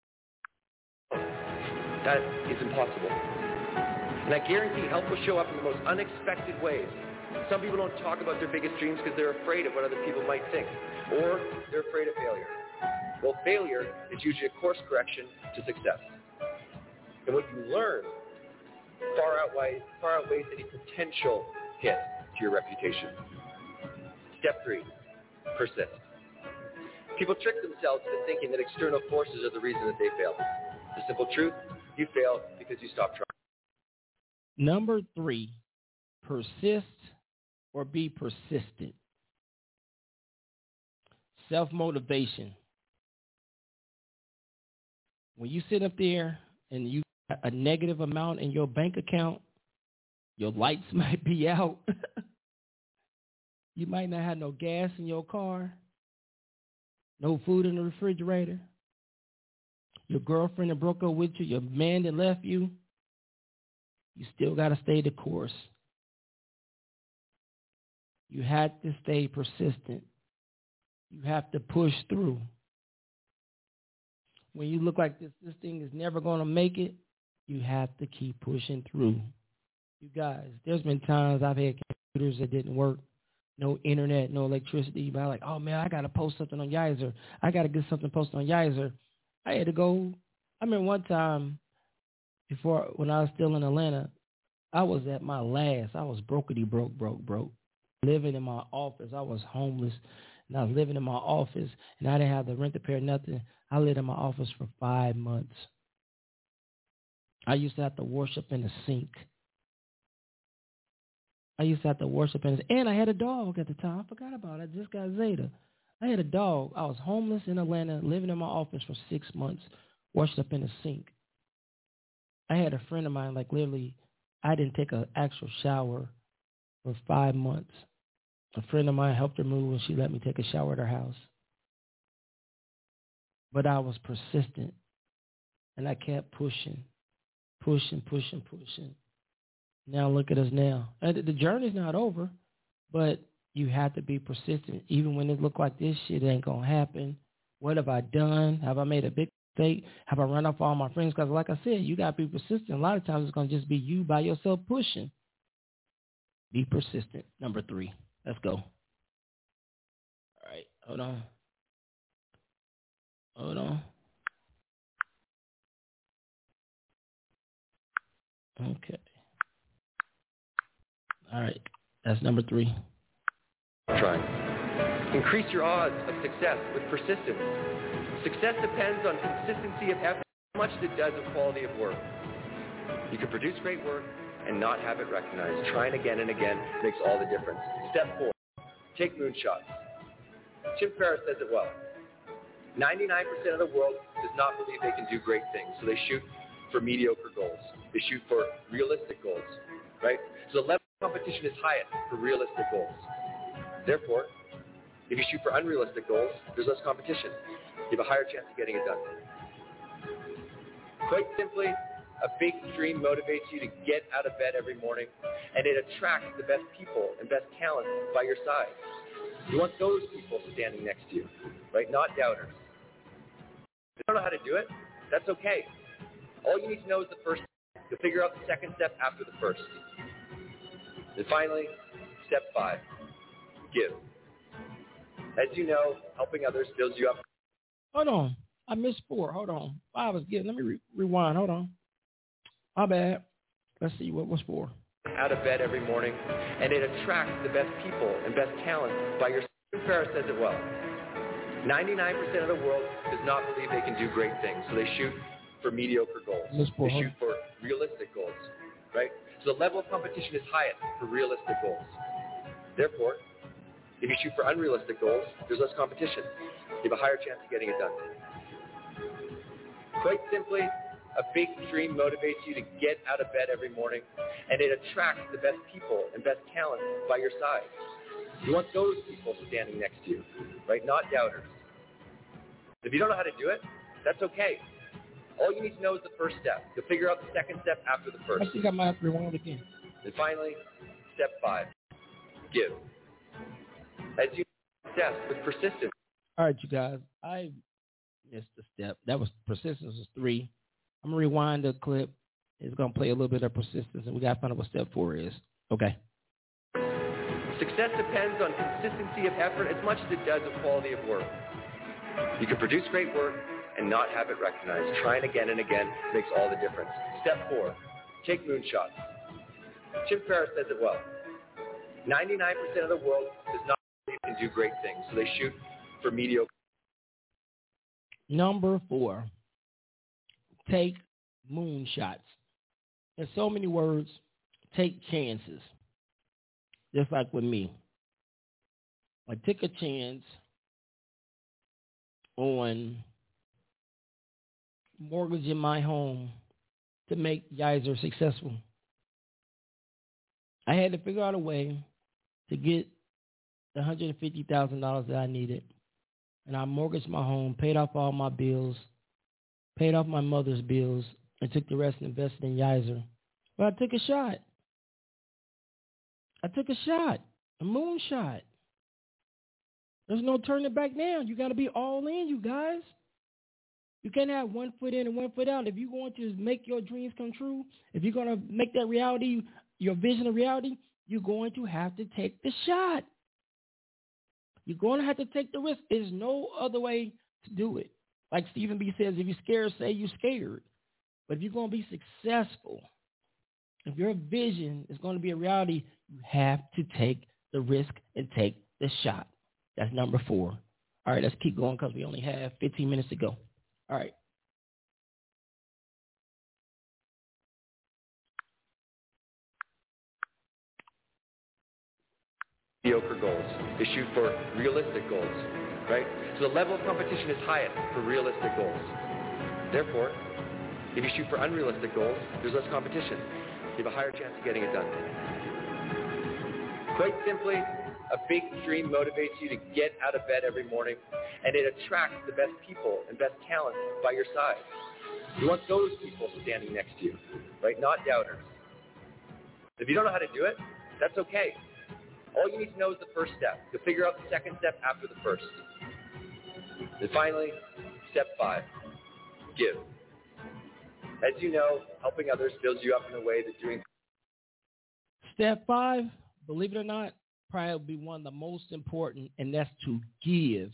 That is impossible. And I guarantee help will show up in the most unexpected ways. Some people don't talk about their biggest dreams because they're afraid of what other people might think, or they're afraid of failure. Well, failure is usually a course correction to success. And what you learn far outweighs, far outweighs any potential hit to your reputation. Step three, persist. People trick themselves into thinking that external forces are the reason that they fail. The simple truth, you fail because you stop trying. Number three, persist or be persistent. Self-motivation. When you sit up there and you got a negative amount in your bank account, your lights might be out. You might not have no gas in your car, no food in the refrigerator. Your girlfriend that broke up with you, your man that left you, you still got to stay the course. You had to stay persistent. You have to push through. When you look like this, this thing is never going to make it, you have to keep pushing through. You guys, there's been times I've had computers that didn't work, no internet, no electricity, but I'm like, oh, man, I got to post something on Yizer. I got to get something posted on Yizer. I had to go. I remember one time before, when I was still in Atlanta, I was at my last. I was brokety broke, broke, broke. Living in my office. I was homeless, and I was living in my office, and I didn't have the rent to pay or nothing. I lived in my office for five months. I used to have to worship in the sink. I used to have to worship in the and I had a dog at the time. I forgot about it. I just got Zeta. I had a dog. I was homeless in Atlanta, living in my office for six months, worship in the sink. I had a friend of mine, like literally, I didn't take an actual shower for five months. A friend of mine helped her move, and she let me take a shower at her house. But I was persistent, and I kept pushing, pushing, pushing, pushing. Now look at us now. And the journey's not over, but you have to be persistent. Even when it look like this shit ain't going to happen. What have I done? Have I made a big mistake? Have I run off all my friends? Because like I said, you got to be persistent. A lot of times it's going to just be you by yourself pushing. Be persistent. Number three. Let's go. All right. Hold on. Hold on. Okay. All right. That's number three. Trying. Increase your odds of success with persistence. Success depends on consistency of effort as much as it does of quality of work. You can produce great work and not have it recognized. Trying again and again makes all the difference. Step four, take moonshots. Tim Ferriss says it well. ninety-nine percent of the world does not believe they can do great things, so they shoot for mediocre goals. They shoot for realistic goals, right? So the level of competition is highest for realistic goals. Therefore, if you shoot for unrealistic goals, there's less competition. You have a higher chance of getting it done. Quite simply, a big dream motivates you to get out of bed every morning, and it attracts the best people and best talent by your side. You want those people standing next to you, right? Not doubters. If you don't know how to do it, that's okay. All you need to know is the first step. You'll figure out the second step after the first. And finally, step five, give. As you know, helping others builds you up. Hold on. I missed four. Hold on. Five was good. Let me re- rewind. Hold on. My bad. Let's see what was four. Out of bed every morning, and it attracts the best people and best talent by your side. Ferriss says it well. ninety-nine percent of the world does not believe they can do great things, so they shoot for mediocre goals. They shoot for realistic goals, right? So the level of competition is highest for realistic goals. Therefore, if you shoot for unrealistic goals, there's less competition. You have a higher chance of getting it done. Quite simply, a big dream motivates you to get out of bed every morning, and it attracts the best people and best talent by your side. You want those people standing next to you, right? Not doubters. If you don't know how to do it, that's okay. All you need to know is the first step. You'll figure out the second step after the first. I think I might have to rewind again. And finally, step five, give. As you success with persistence. All right, you guys. I missed a step. That was persistence was three. I'm going to rewind the clip. It's going to play a little bit of persistence, and we got to find out what step four is. Okay. Success depends on consistency of effort as much as it does of quality of work. You can produce great work and not have it recognized. Trying again and again makes all the difference. Step four, take moonshots. Tim Ferriss says it well. ninety-nine percent of the world does not believe they can do great things, so they shoot for mediocre Number four, take moonshots. In so many words, take chances. Just like with me. I took a chance on mortgaging my home to make Yizer successful. I had to figure out a way to get the one hundred fifty thousand dollars that I needed. And I mortgaged my home, paid off all my bills, paid off my mother's bills, and took the rest and invested in Yizer. But I took a shot. I took a shot, a moonshot. There's no turning back now. You got to be all in, you guys. You can't have one foot in and one foot out. If you're going to make your dreams come true, if you're going to make that reality, your vision a reality, you're going to have to take the shot. You're going to have to take the risk. There's no other way to do it. Like Stephen B. says, if you're scared, say you're scared. But if you're going to be successful, if your vision is going to be a reality, you have to take the risk and take the shot. That's number four. All right, let's keep going because we only have fifteen minutes to go. All right. Mediocre goals. They shoot for realistic goals, right? So the level of competition is highest for realistic goals. Therefore, if you shoot for unrealistic goals, there's less competition. You have a higher chance of getting it done. Quite simply, a big dream motivates you to get out of bed every morning, and it attracts the best people and best talent by your side. You want those people standing next to you, right? Not doubters. If you don't know how to do it, that's okay. All you need to know is the first step. You'll figure out the second step after the first. And finally, step five, give. As you know, helping others builds you up in a way that doing... Step five, believe it or not, probably will be one of the most important, and that's to give.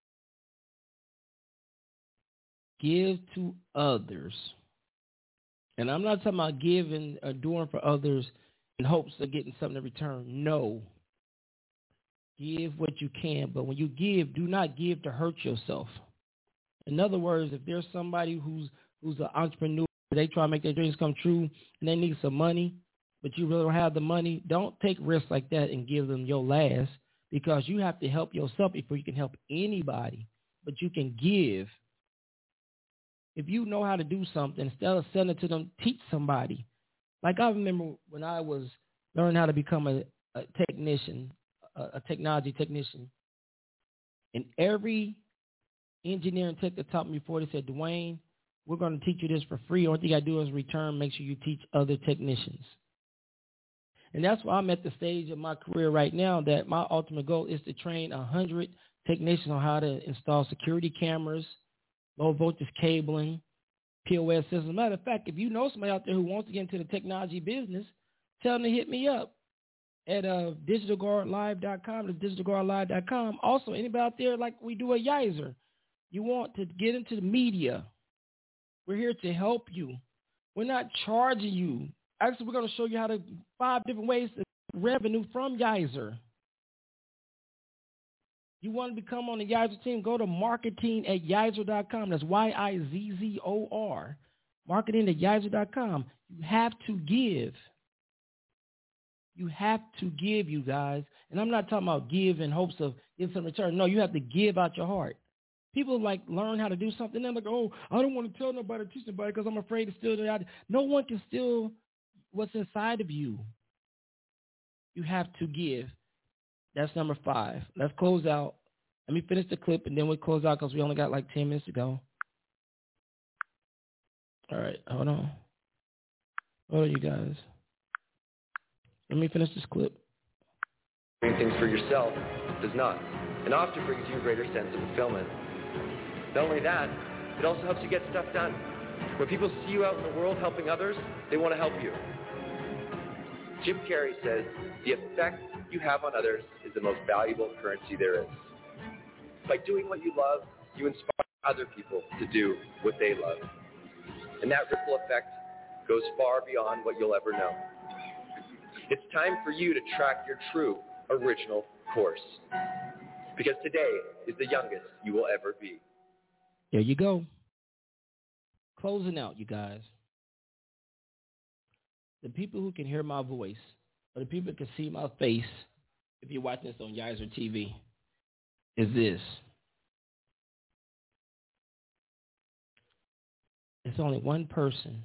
Give to others. And I'm not talking about giving or doing for others in hopes of getting something in return. No. Give what you can, but when you give, do not give to hurt yourself. In other words, if there's somebody who's who's an entrepreneur, they try to make their dreams come true, and they need some money, but you really don't have the money, don't take risks like that and give them your last, because you have to help yourself before you can help anybody. But you can give. If you know how to do something, instead of sending it to them, teach somebody. Like I remember when I was learning how to become a, a technician, a, a technology technician, and every engineering tech that taught me before, they said, Dwayne, we're going to teach you this for free. Only thing you got to do is return, make sure you teach other technicians. And that's why I'm at the stage of my career right now that my ultimate goal is to train one hundred technicians on how to install security cameras, low voltage cabling, P O S systems. Matter of fact, if you know somebody out there who wants to get into the technology business, tell them to hit me up at uh, digital guard live dot com. That's digital guard live dot com. Also, anybody out there like we do at Yizer, you want to get into the media, we're here to help you. We're not charging you. Actually, we're going to show you how to five different ways to revenue from Yizer. You want to become on the Yizer team, go to marketing at yizer dot com. That's Y I Z Z O R. Marketing at yizer dot com. You have to give. You have to give, you guys. And I'm not talking about give in hopes of getting some return. No, you have to give out your heart. People like learn how to do something. They're like, oh, I don't want to tell nobody, teach nobody because I'm afraid to steal their idea. No one can steal what's inside of you. You have to give. That's number five. Let's close out. Let me finish the clip, and then we'll close out because we only got like ten minutes to go. All right, hold on. Hold on, you guys. Let me finish this clip. Doing things for yourself does not, and often brings you a greater sense of fulfillment. Not only that, it also helps you get stuff done. When people see you out in the world helping others, they want to help you. Jim Carrey says, the effect you have on others is the most valuable currency there is. By doing what you love, you inspire other people to do what they love. And that ripple effect goes far beyond what you'll ever know. It's time for you to track your true original course. Because today is the youngest you will ever be. There you go. Closing out, you guys. The people who can hear my voice, or the people who can see my face, if you're watching this on Yizer T V, is this. It's only one person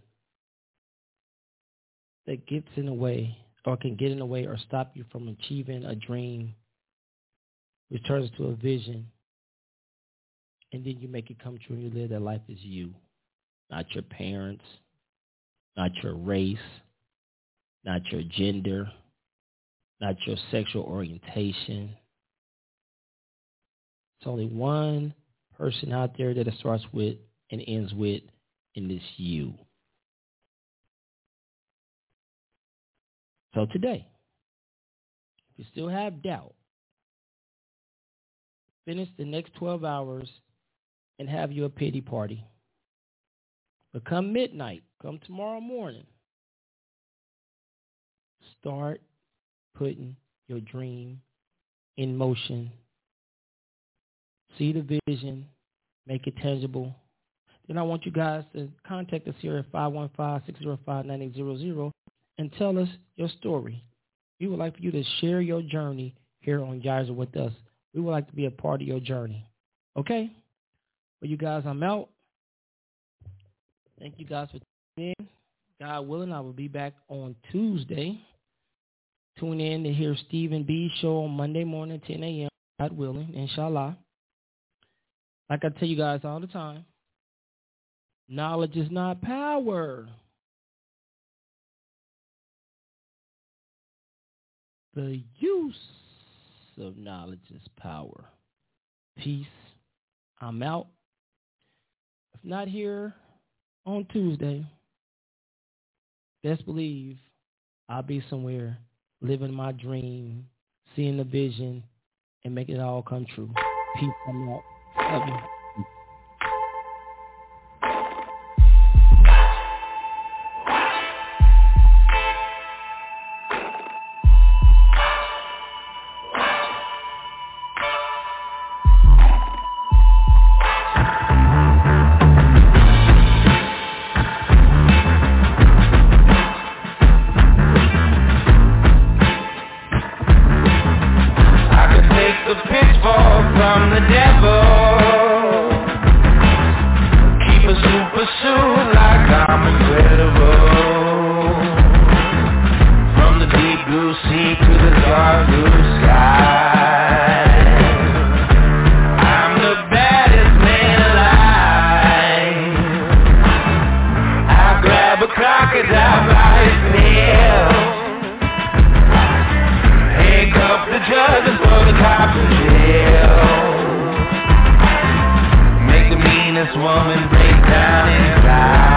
that gets in the way, or can get in the way, or stop you from achieving a dream, which turns to a vision, and then you make it come true and you live that life as you, not your parents, not your race, not your gender, not your sexual orientation. It's only one person out there that it starts with and ends with, and it's you. So today, if you still have doubt, finish the next twelve hours and have you a pity party. But come midnight, come tomorrow morning, start putting your dream in motion. See the vision, make it tangible. Then I want you guys to contact us here at five one five, six zero five, nine eight zero zero and tell us your story. We would like for you to share your journey here on Yizer with us. We would like to be a part of your journey. Okay? Well, you guys, I'm out. Thank you guys for tuning in. God willing, I will be back on Tuesday. Tune in to hear Stephen B's show on Monday morning, ten a.m., God willing, inshallah. Like I tell you guys all the time, knowledge is not power. The use of knowledge is power. Peace. I'm out. If not here on Tuesday, best believe I'll be somewhere living my dream, seeing the vision, and making it all come true. Peace. I'm out. Love you. Woman break down inside.